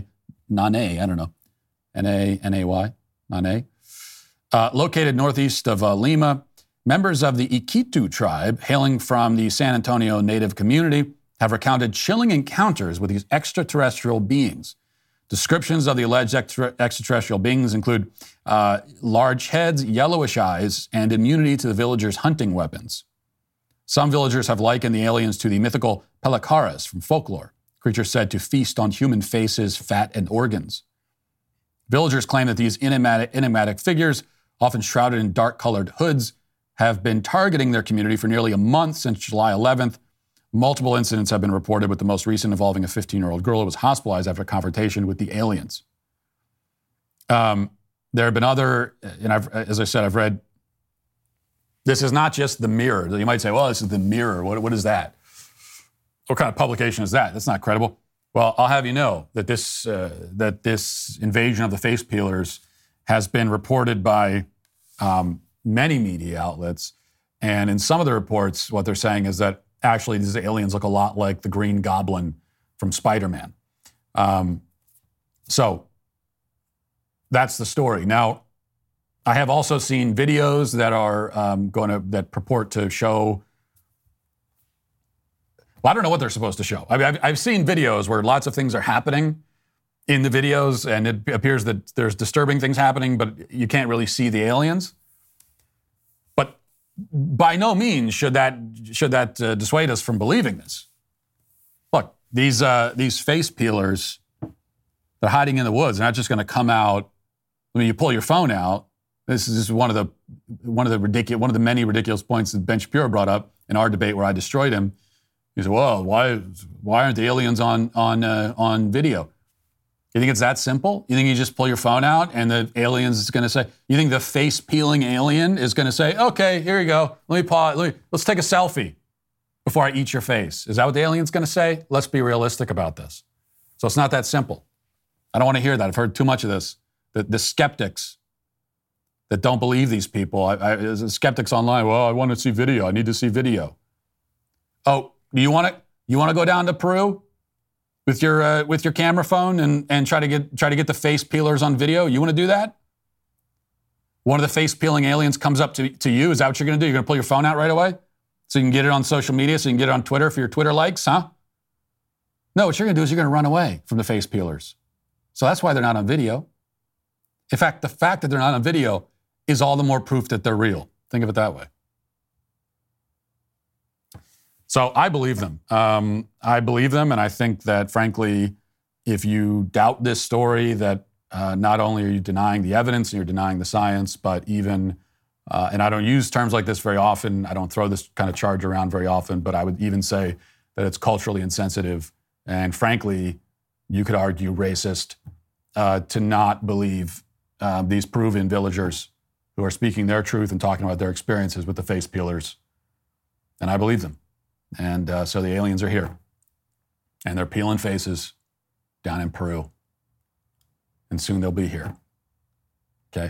N-A-Y, Nanay, located northeast of Lima. Members of the Iquitu tribe, hailing from the San Antonio native community, have recounted chilling encounters with these extraterrestrial beings. Descriptions of the alleged extraterrestrial beings include large heads, yellowish eyes, and immunity to the villagers' hunting weapons. Some villagers have likened the aliens to the mythical Palacaras from folklore, creatures said to feast on human faces, fat, and organs. Villagers claim that these enigmatic figures, often shrouded in dark-colored hoods, have been targeting their community for nearly a month since July 11th. Multiple incidents have been reported, with the most recent involving a 15-year-old girl who was hospitalized after a confrontation with the aliens. There have been other, and as I said, I've read, this is not just the Mirror. You might say, well, this is the Mirror. What is that? What kind of publication is that? That's not credible. Well, I'll have you know that this invasion of the face peelers has been reported by many media outlets. And in some of the reports, what they're saying is that actually these aliens look a lot like the Green Goblin from Spider-Man. So that's the story. Now, I have also seen videos that are that purport to show. Well, I don't know what they're supposed to show. I mean, I've seen videos where lots of things are happening in the videos, and it appears that there's disturbing things happening, but you can't really see the aliens. But by no means should that dissuade us from believing this. Look, these face peelers, they're hiding in the woods. They're not just going to come out. I mean, you pull your phone out. This is one of the many ridiculous points that Ben Shapiro brought up in our debate where I destroyed him. He said, "Well, why aren't the aliens on video?" You think it's that simple? You think you just pull your phone out and the aliens is going to say? You think the face peeling alien is going to say, "Okay, here you go. Let me pause. Let's take a selfie before I eat your face"? Is that what the alien's going to say? Let's be realistic about this. So it's not that simple. I don't want to hear that. I've heard too much of this. The skeptics that don't believe these people. Skeptics online, well, I want to see video. I need to see video. Oh, do you want to go down to Peru with your camera phone and try to get the face peelers on video? You want to do that? One of the face peeling aliens comes up to you. Is that what you're going to do? You're going to pull your phone out right away so you can get it on social media, so you can get it on Twitter for your Twitter likes, huh? No, what you're going to do is you're going to run away from the face peelers. So that's why they're not on video. In fact, the fact that they're not on video is all the more proof that they're real. Think of it that way. So I believe them. I believe them, and I think that, frankly, if you doubt this story, that not only are you denying the evidence and you're denying the science, but even, and I don't use terms like this very often, I don't throw this kind of charge around very often, but I would even say that it's culturally insensitive and, frankly, you could argue racist to not believe these Peruvian villagers who are speaking their truth and talking about their experiences with the face peelers. And I believe them. And so the aliens are here. And they're peeling faces down in Peru. And soon they'll be here. Okay?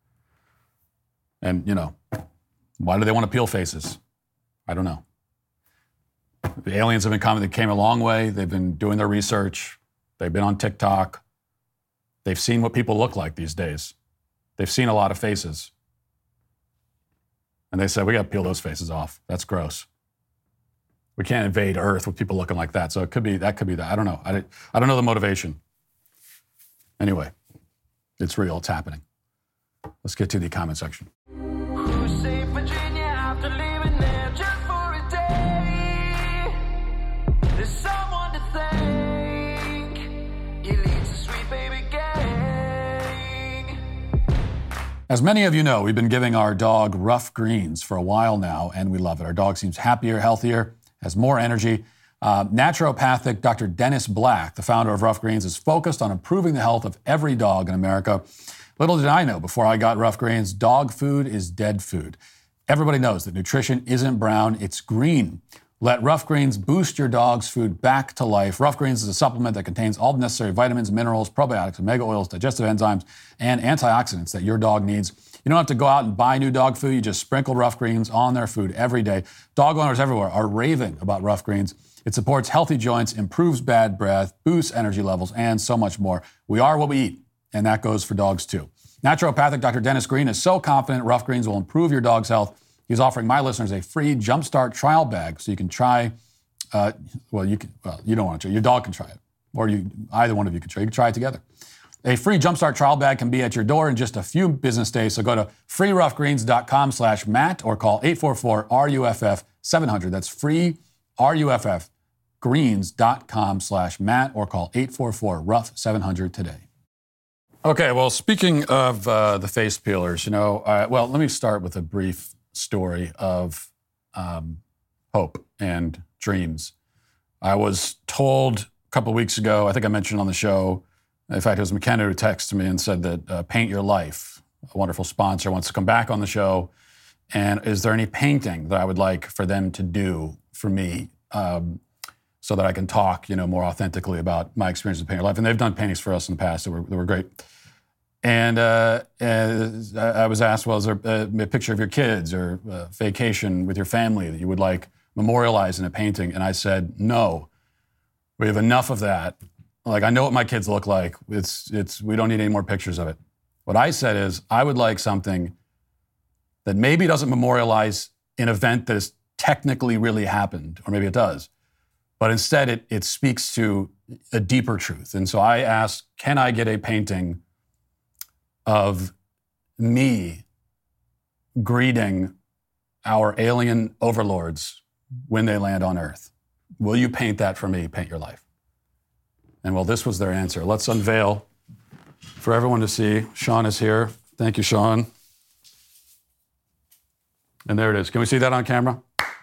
And, why do they want to peel faces? I don't know. The aliens have been coming. They came a long way. They've been doing their research. They've been on TikTok. They've seen what people look like these days. They've seen a lot of faces. And they said, we got to peel those faces off. That's gross. We can't invade Earth with people looking like that. So it could be that. I don't know. I don't know the motivation. Anyway, it's real. It's happening. Let's get to the comment section. As many of you know, we've been giving our dog Rough Greens for a while now, and we love it. Our dog seems happier, healthier, has more energy. Naturopathic Dr. Dennis Black, the founder of Rough Greens, is focused on improving the health of every dog in America. Little did I know before I got Rough Greens, dog food is dead food. Everybody knows that nutrition isn't brown, it's green. Let Rough Greens boost your dog's food back to life. Rough Greens is a supplement that contains all the necessary vitamins, minerals, probiotics, omega oils, digestive enzymes, and antioxidants that your dog needs. You don't have to go out and buy new dog food. You just sprinkle Rough Greens on their food every day. Dog owners everywhere are raving about Rough Greens. It supports healthy joints, improves bad breath, boosts energy levels, and so much more. We are what we eat, and that goes for dogs too. Naturopathic Dr. Dennis Green is so confident Rough Greens will improve your dog's health. He's offering my listeners a free Jumpstart trial bag so you can try, you don't want to try, your dog can try it, or either one of you can try. You can try it together. A free Jumpstart trial bag can be at your door in just a few business days, so go to freeroughgreens.com/Matt or call 844-RUFF-700. That's free RUFF greens.com/Matt or call 844-RUFF-700 today. Okay, well, speaking of the face peelers, let me start with a brief story of hope and dreams. I was told a couple of weeks ago, I think I mentioned on the show, in fact, it was McKenna who texted me and said that Paint Your Life, a wonderful sponsor, wants to come back on the show. And is there any painting that I would like for them to do for me so that I can talk, more authentically about my experience with Paint Your Life? And they've done paintings for us in the past that were great. And I was asked, well, is there a picture of your kids or a vacation with your family that you would like memorialized in a painting? And I said, no, we have enough of that. Like, I know what my kids look like. We don't need any more pictures of it. What I said is, I would like something that maybe doesn't memorialize an event that has technically really happened, or maybe it does, but instead it speaks to a deeper truth. And so I asked, can I get a painting of me greeting our alien overlords when they land on Earth? Will you paint that for me? Paint Your Life. And well, this was their answer. Let's unveil for everyone to see. Sean is here. Thank you, Sean. And there it is. Can we see that on camera?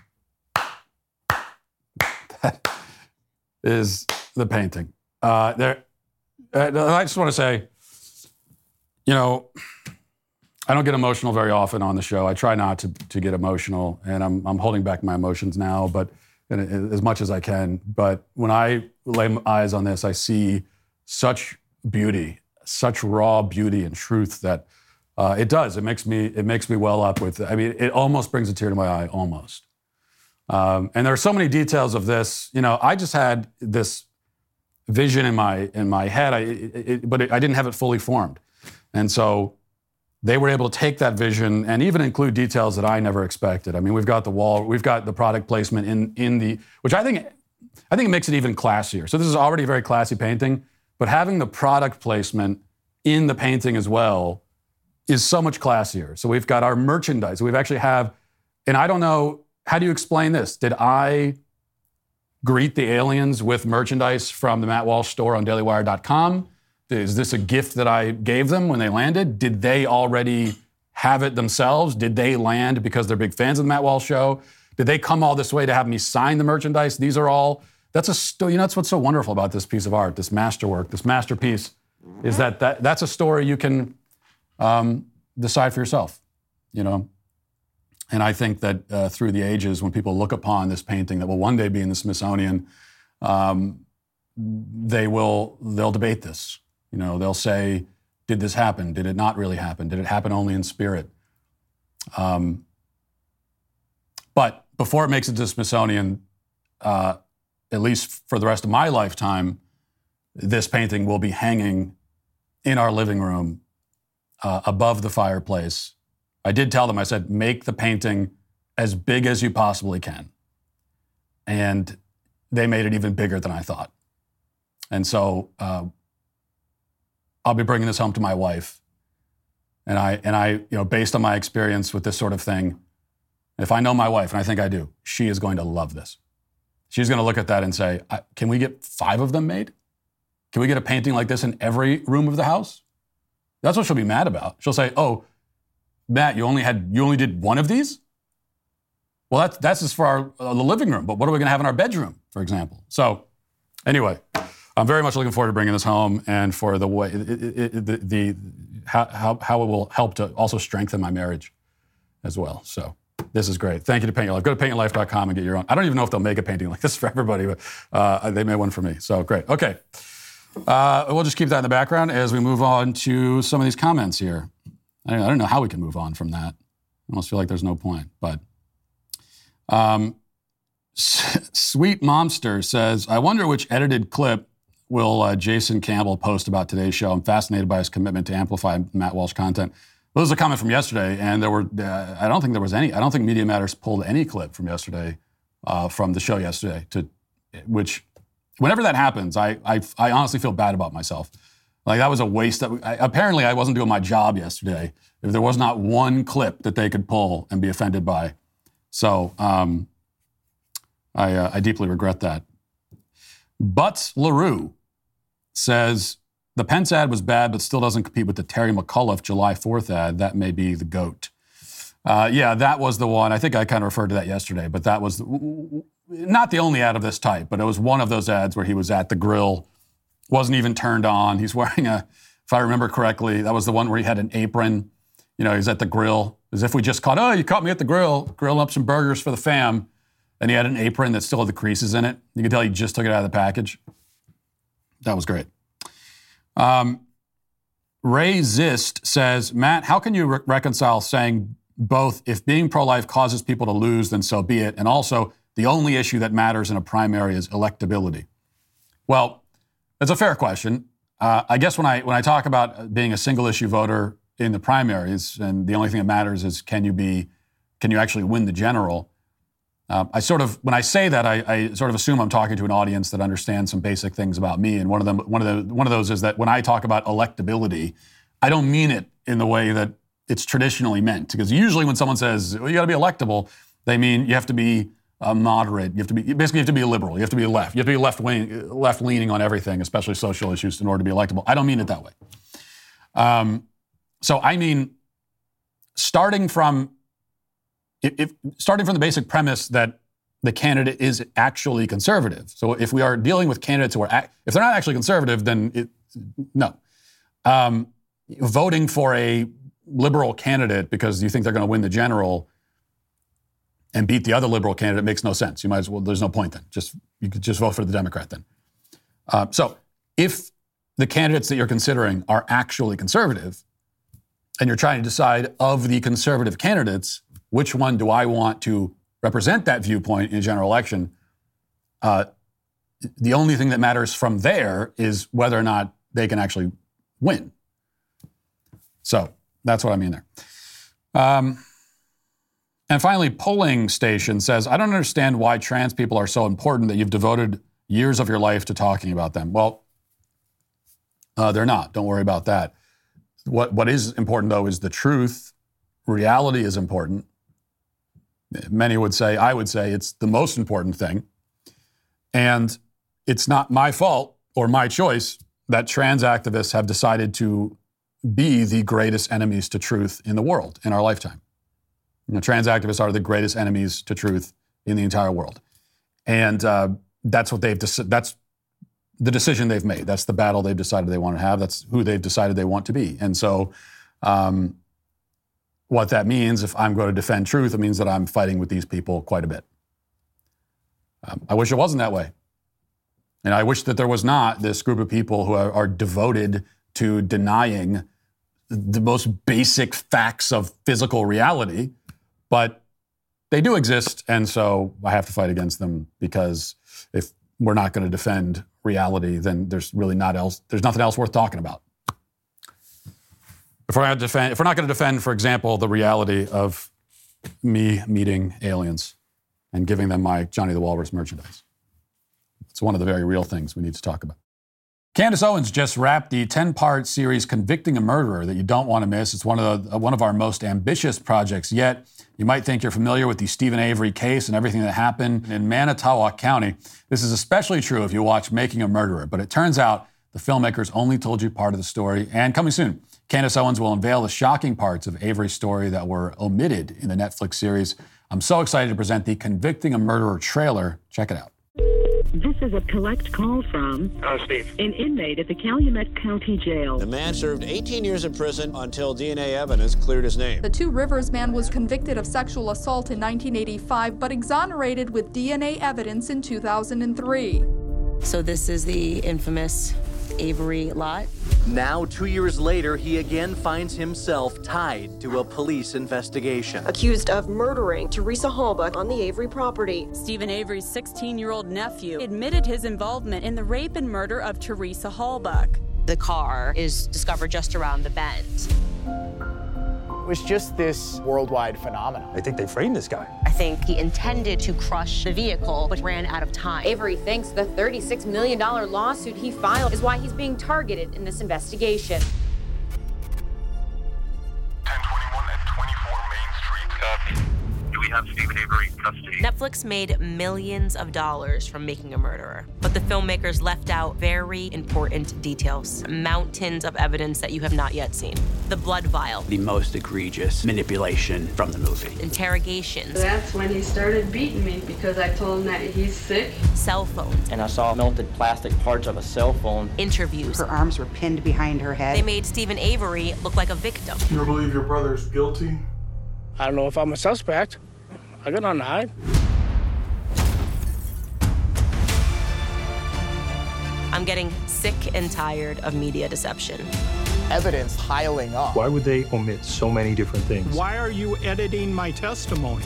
That is the painting. I just want to say, I don't get emotional very often on the show. I try not to get emotional, and I'm holding back my emotions now. But as much as I can. But when I lay my eyes on this, I see such beauty, such raw beauty and truth that it does. It makes me well up with. I mean, it almost brings a tear to my eye, almost. And there are so many details of this. You know, I just had this vision in my head, but I didn't have it fully formed, and so they were able to take that vision and even include details that I never expected. I mean, we've got the wall, we've got the product placement in the, which I think it makes it even classier. So this is already a very classy painting, but having the product placement in the painting as well is so much classier. So we've got our merchandise. We've actually have, and I don't know, how do you explain this? Did I greet the aliens with merchandise from the Matt Walsh store on dailywire.com? Is this a gift that I gave them when they landed? Did they already have it themselves? Did they land because they're big fans of the Matt Walsh show? Did they come all this way to have me sign the merchandise? These are all, that's what's so wonderful about this piece of art, this masterwork, this masterpiece, is that's a story you can decide for yourself, you know? And I think that through the ages, when people look upon this painting that will one day be in the Smithsonian, they'll debate this. You know, they'll say, did this happen? Did it not really happen? Did it happen only in spirit? But before it makes it to the Smithsonian, at least for the rest of my lifetime, this painting will be hanging in our living room above the fireplace. I did tell them, I said, make the painting as big as you possibly can. And they made it even bigger than I thought. And so I'll be bringing this home to my wife. And I, you know, based on my experience with this sort of thing, if I know my wife, and I think I do, she is going to love this. She's going to look at that and say, can we get 5 of them made? Can we get a painting like this in every room of the house? That's what she'll be mad about. She'll say, oh, Matt, you only did 1 of these? Well, that's just for the living room, but what are we going to have in our bedroom, for example? So anyway, I'm very much looking forward to bringing this home and for the way, how it will help to also strengthen my marriage as well. So this is great. Thank you to Paint Your Life. Go to paintyourlife.com and get your own. I don't even know if they'll make a painting like this for everybody, but they made one for me. So great. Okay. We'll just keep that in the background as we move on to some of these comments here. I don't know how we can move on from that. I almost feel like there's no point, but Sweet Momster says, I wonder which edited clip will Jason Campbell post about today's show. I'm fascinated by his commitment to amplify Matt Walsh content. Well, this is a comment from yesterday, and there were, I don't think there was any. I don't think Media Matters pulled any clip from yesterday, from the show yesterday, which, whenever that happens, I honestly feel bad about myself. Like, that was a waste. Apparently, I wasn't doing my job yesterday if there was not one clip that they could pull and be offended by. So I deeply regret that. Butts LaRue says, the Pence ad was bad, but still doesn't compete with the Terry McAuliffe July 4th ad. That may be the GOAT. Yeah, that was the one. I think I kind of referred to that yesterday, but that was not the only ad of this type, but it was one of those ads where he was at the grill, wasn't even turned on. He's wearing if I remember correctly, that was the one where he had an apron. You know, he's at the grill, as if we just you caught me at the grill, grilling up some burgers for the fam. And he had an apron that still had the creases in it. You could tell he just took it out of the package. That was great. Ray Zist says, Matt, how can you reconcile saying both, if being pro-life causes people to lose, then so be it, and also the only issue that matters in a primary is electability? Well, that's a fair question. I guess when I talk about being a single issue voter in the primaries, and the only thing that matters is can you actually win the general? When I say that, I sort of assume I'm talking to an audience that understands some basic things about me. And one of those is that when I talk about electability, I don't mean it in the way that it's traditionally meant. Because usually when someone says, well, you got to be electable, they mean you have to be moderate. You have to be a liberal. You have to be left. You have to be left leaning on everything, especially social issues, in order to be electable. I don't mean it that way. So I mean, starting from the basic premise that the candidate is actually conservative. So if we are dealing with candidates who are, if they're not actually conservative, then no. Voting for a liberal candidate because you think they're going to win the general, and beat the other liberal candidate makes no sense. You might as well, there's no point then. You could just vote for the Democrat then. So if the candidates that you're considering are actually conservative, and you're trying to decide of the conservative candidates, which one do I want to represent that viewpoint in a general election, the only thing that matters from there is whether or not they can actually win. So that's what I mean there. And finally, Polling Station says, I don't understand why trans people are so important that you've devoted years of your life to talking about them. Well, they're not. Don't worry about that. What is important, though, is the truth. Reality is important. Many would say, I would say, it's the most important thing. And it's not my fault or my choice that trans activists have decided to be the greatest enemies to truth in the world in our lifetime. Trans activists are the greatest enemies to truth in the entire world. And that's what that's the decision they've made. That's the battle they've decided they want to have. That's who they've decided they want to be. And so what that means, if I'm going to defend truth, it means that I'm fighting with these people quite a bit. I wish it wasn't that way. And I wish that there was not this group of people who are devoted to denying the most basic facts of physical reality. But they do exist, and so I have to fight against them, because if we're not going to defend reality, then there's really there's nothing else worth talking about. If we're not going to defend, for example, the reality of me meeting aliens and giving them my Johnny the Walrus merchandise. It's one of the very real things we need to talk about. Candace Owens just wrapped the 10-part series Convicting a Murderer that you don't want to miss. It's one of our most ambitious projects yet. You might think you're familiar with the Stephen Avery case and everything that happened in Manitowoc County. This is especially true if you watch Making a Murderer, but it turns out the filmmakers only told you part of the story. And coming soon, Candace Owens will unveil the shocking parts of Avery's story that were omitted in the Netflix series. I'm so excited to present the Convicting a Murderer trailer. Check it out. This is a collect call from Steve, an inmate at the Calumet County Jail. The man served 18 years in prison until DNA evidence cleared his name. The Two Rivers man was convicted of sexual assault in 1985, but exonerated with DNA evidence in 2003. So this is the infamous Avery lot. Now, 2 years later, he again finds himself tied to a police investigation. Accused of murdering Teresa Halbach on the Avery property. Stephen Avery's 16-year-old nephew admitted his involvement in the rape and murder of Teresa Halbach. The car is discovered just around the bend. It was just this worldwide phenomenon. I think they framed this guy. I think he intended to crush the vehicle, but ran out of time. Avery thinks the $36 million lawsuit he filed is why he's being targeted in this investigation. 1021 and 24 Main Street. Do we have Stephen Avery in custody? Netflix made millions of dollars from Making a Murderer, but the filmmakers left out very important details, mountains of evidence that you have not yet seen. The blood vial. The most egregious manipulation from the movie. Interrogations. That's when he started beating me because I told him that he's sick. Cell phones. And I saw melted plastic parts of a cell phone. Interviews. Her arms were pinned behind her head. They made Stephen Avery look like a victim. You believe your brother's guilty? I don't know if I'm a suspect. I got nothing to hide. I'm getting sick and tired of media deception. Evidence piling up. Why would they omit so many different things? Why are you editing my testimony?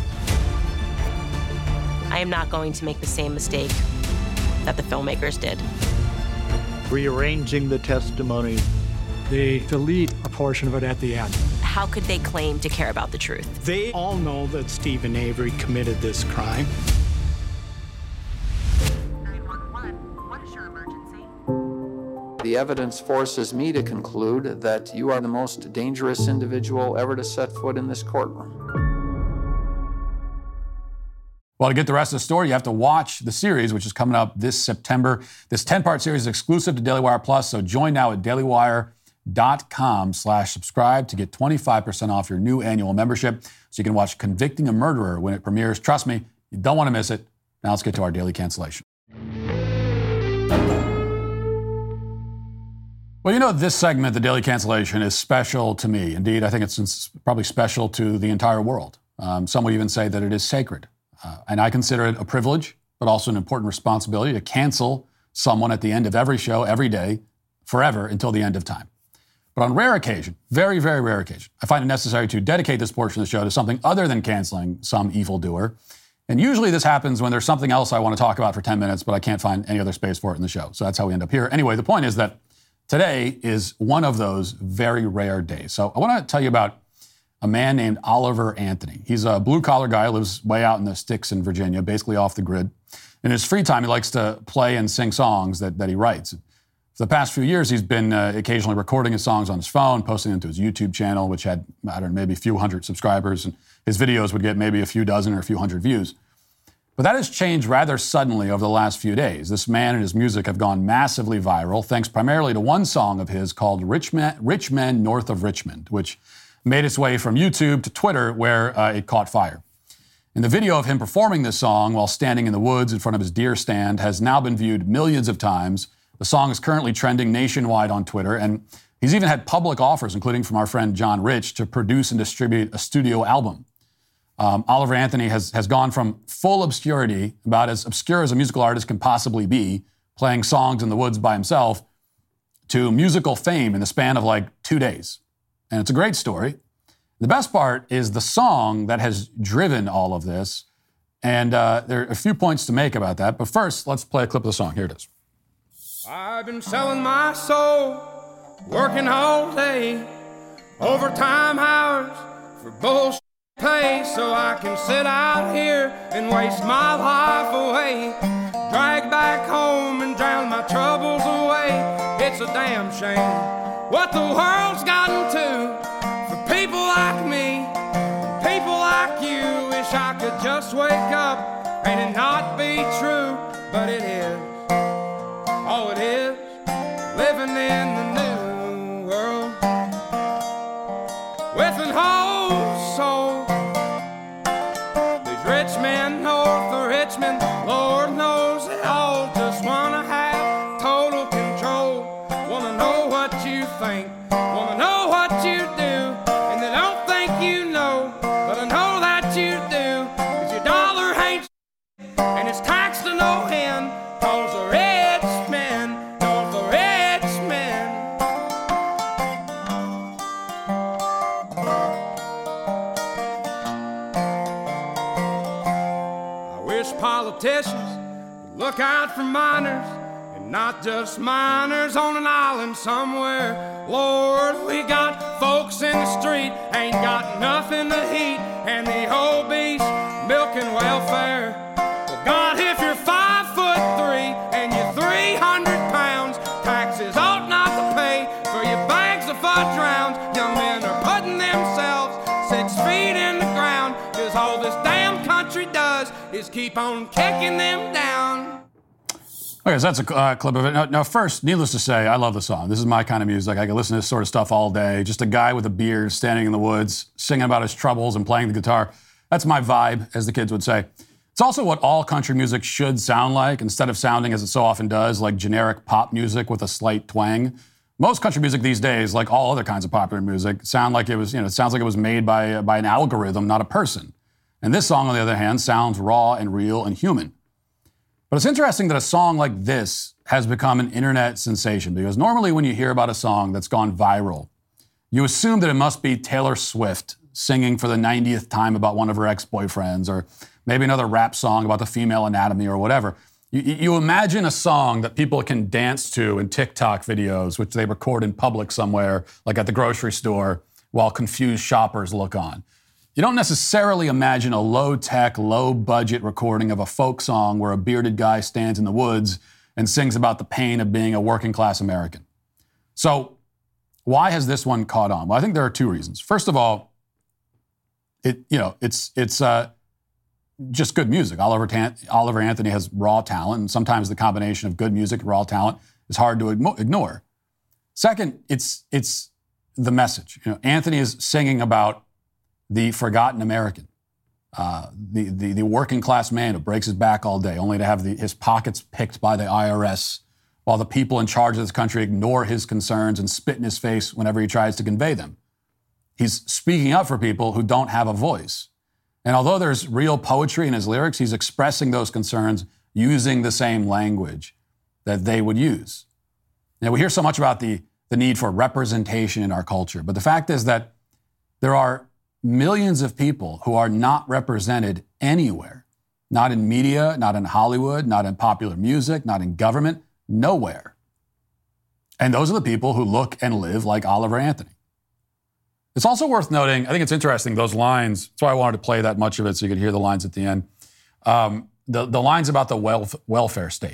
I am not going to make the same mistake that the filmmakers did. Rearranging the testimony. They delete a portion of it at the end. How could they claim to care about the truth? They all know that Stephen Avery committed this crime. 911, what is your emergency? The evidence forces me to conclude that you are the most dangerous individual ever to set foot in this courtroom. Well, to get the rest of the story, you have to watch the series, which is coming up this September. This 10-part series is exclusive to Daily Wire Plus, so join now at dailywire.com/subscribe to get 25% off your new annual membership so you can watch Convicting a Murderer when it premieres. Trust me, you don't want to miss it. Now let's get to our daily cancellation. Well, you know, this segment, the Daily Cancellation, is special to me. Indeed, I think it's probably special to the entire world. Some would even say that it is sacred. And I consider it a privilege, but also an important responsibility to cancel someone at the end of every show, every day, forever, until the end of time. But on rare occasion, very, very rare occasion, I find it necessary to dedicate this portion of the show to something other than canceling some evildoer. And usually this happens when there's something else I want to talk about for 10 minutes, but I can't find any other space for it in the show. So that's how we end up here. Anyway, the point is that today is one of those very rare days. So I want to tell you about a man named Oliver Anthony. He's a blue-collar guy, lives way out in the sticks in Virginia, basically off the grid. In his free time, he likes to play and sing songs that he writes. For the past few years, he's been occasionally recording his songs on his phone, posting them to his YouTube channel, which had, I don't know, maybe a few hundred subscribers, and his videos would get maybe a few dozen or a few hundred views. But that has changed rather suddenly over the last few days. This man and his music have gone massively viral, thanks primarily to one song of his called Rich Men North of Richmond, which made its way from YouTube to Twitter, where it caught fire. And the video of him performing this song while standing in the woods in front of his deer stand has now been viewed millions of times. The song is currently trending nationwide on Twitter, and he's even had public offers, including from our friend John Rich, to produce and distribute a studio album. Oliver Anthony has gone from full obscurity, about as obscure as a musical artist can possibly be, playing songs in the woods by himself, to musical fame in the span of like 2 days. And it's a great story. The best part is the song that has driven all of this. And there are a few points to make about that. But first, let's play a clip of the song. Here it is. I've been selling my soul, working all day, overtime hours for bullshit pay, so I can sit out here and waste my life away, drag back home and drown my troubles away. It's a damn shame what the world's gotten to for people like me, people like you. Wish I could just wake up and it not be true, but it is. Oh, it is living in the new world with an whole soul. These rich men north of Richmond, Lord knows they all just wanna have total control. Wanna know what you think, wanna know what you do, and they don't think you know, but I know that you do, 'cause your dollar ain't and it's taxed to no end, 'cause the rich men north of Richmond. I wish politicians would look out for minors, and not just minors on an island somewhere. Lord, we got folks in the street, ain't got nothing to eat, and the obese milking welfare. Well, God, if you're 5'3" and you're 300 pounds, taxes ought not to pay for your bags of fudge rounds. Young men are putting themselves 6 feet in the ground, 'cause all this damn country does is keep on kicking them down. Okay, so that's a clip of it. Now, first, needless to say, I love the song. This is my kind of music. I can listen to this sort of stuff all day. Just a guy with a beard standing in the woods, singing about his troubles and playing the guitar. That's my vibe, as the kids would say. It's also what all country music should sound like, instead of sounding, as it so often does, like generic pop music with a slight twang. Most country music these days, like all other kinds of popular music, sound like it was, it sounds like it was made by an algorithm, not a person. And this song, on the other hand, sounds raw and real and human. But it's interesting that a song like this has become an internet sensation, because normally when you hear about a song that's gone viral, you assume that it must be Taylor Swift singing for the 90th time about one of her ex-boyfriends, or maybe another rap song about the female anatomy or whatever. You imagine a song that people can dance to in TikTok videos, which they record in public somewhere, like at the grocery store, while confused shoppers look on. You don't necessarily imagine a low-tech, low-budget recording of a folk song where a bearded guy stands in the woods and sings about the pain of being a working-class American. So why has this one caught on? Well, I think there are two reasons. First of all, it's just good music. Oliver Anthony has raw talent, and sometimes the combination of good music and raw talent is hard to ignore. Second, it's the message. Anthony is singing about the forgotten American, the working class man who breaks his back all day, only to have his pockets picked by the IRS, while the people in charge of this country ignore his concerns and spit in his face whenever he tries to convey them. He's speaking up for people who don't have a voice. And although there's real poetry in his lyrics, he's expressing those concerns using the same language that they would use. Now, we hear so much about the need for representation in our culture, but the fact is that there are millions of people who are not represented anywhere. Not in media, not in Hollywood, not in popular music, not in government, nowhere. And those are the people who look and live like Oliver Anthony. It's also worth noting, I think it's interesting, those lines, that's why I wanted to play that much of it so you could hear the lines at the end. The lines about the welfare state.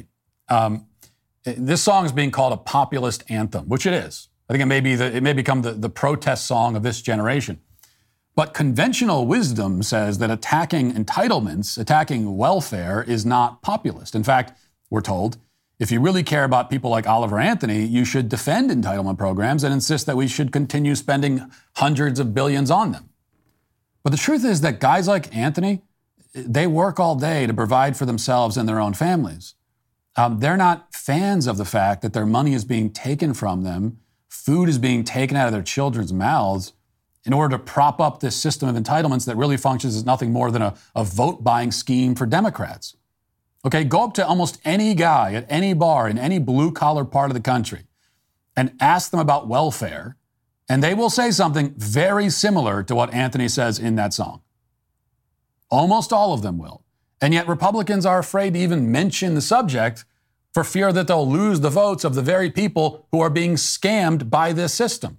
This song is being called a populist anthem, which it is. I think it may become the protest song of this generation. But conventional wisdom says that attacking entitlements, attacking welfare is not populist. In fact, we're told, if you really care about people like Oliver Anthony, you should defend entitlement programs and insist that we should continue spending hundreds of billions on them. But the truth is that guys like Anthony, they work all day to provide for themselves and their own families. They're not fans of the fact that their money is being taken from them, food is being taken out of their children's mouths, in order to prop up this system of entitlements that really functions as nothing more than a vote-buying scheme for Democrats. Okay, go up to almost any guy at any bar in any blue-collar part of the country and ask them about welfare, and they will say something very similar to what Anthony says in that song. Almost all of them will. And yet Republicans are afraid to even mention the subject for fear that they'll lose the votes of the very people who are being scammed by this system.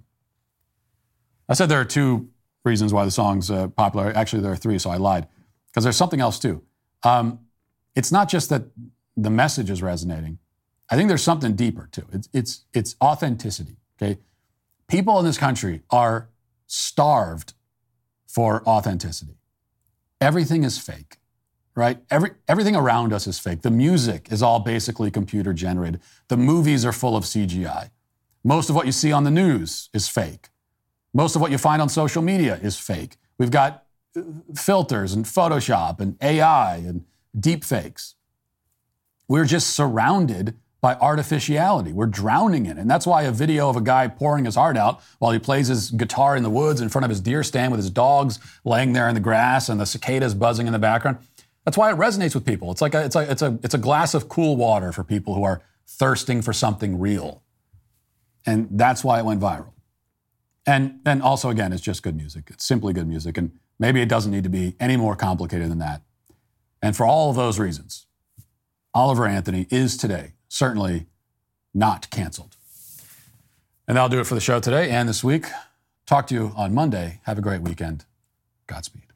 I said there are two reasons why the song's popular. Actually, there are three, so I lied. Because there's something else, too. It's not just that the message is resonating. I think there's something deeper, too. It's authenticity, okay? People in this country are starved for authenticity. Everything is fake, right? Everything around us is fake. The music is all basically computer generated. The movies are full of CGI. Most of what you see on the news is fake. Most of what you find on social media is fake. We've got filters and Photoshop and AI and deep fakes. We're just surrounded by artificiality. We're drowning in it. And that's why a video of a guy pouring his heart out while he plays his guitar in the woods in front of his deer stand with his dogs laying there in the grass and the cicadas buzzing in the background, that's why it resonates with people. It's a glass of cool water for people who are thirsting for something real. And that's why it went viral. And then also, again, it's just good music. It's simply good music. And maybe it doesn't need to be any more complicated than that. And for all of those reasons, Oliver Anthony is today certainly not canceled. And that'll do it for the show today and this week. Talk to you on Monday. Have a great weekend. Godspeed.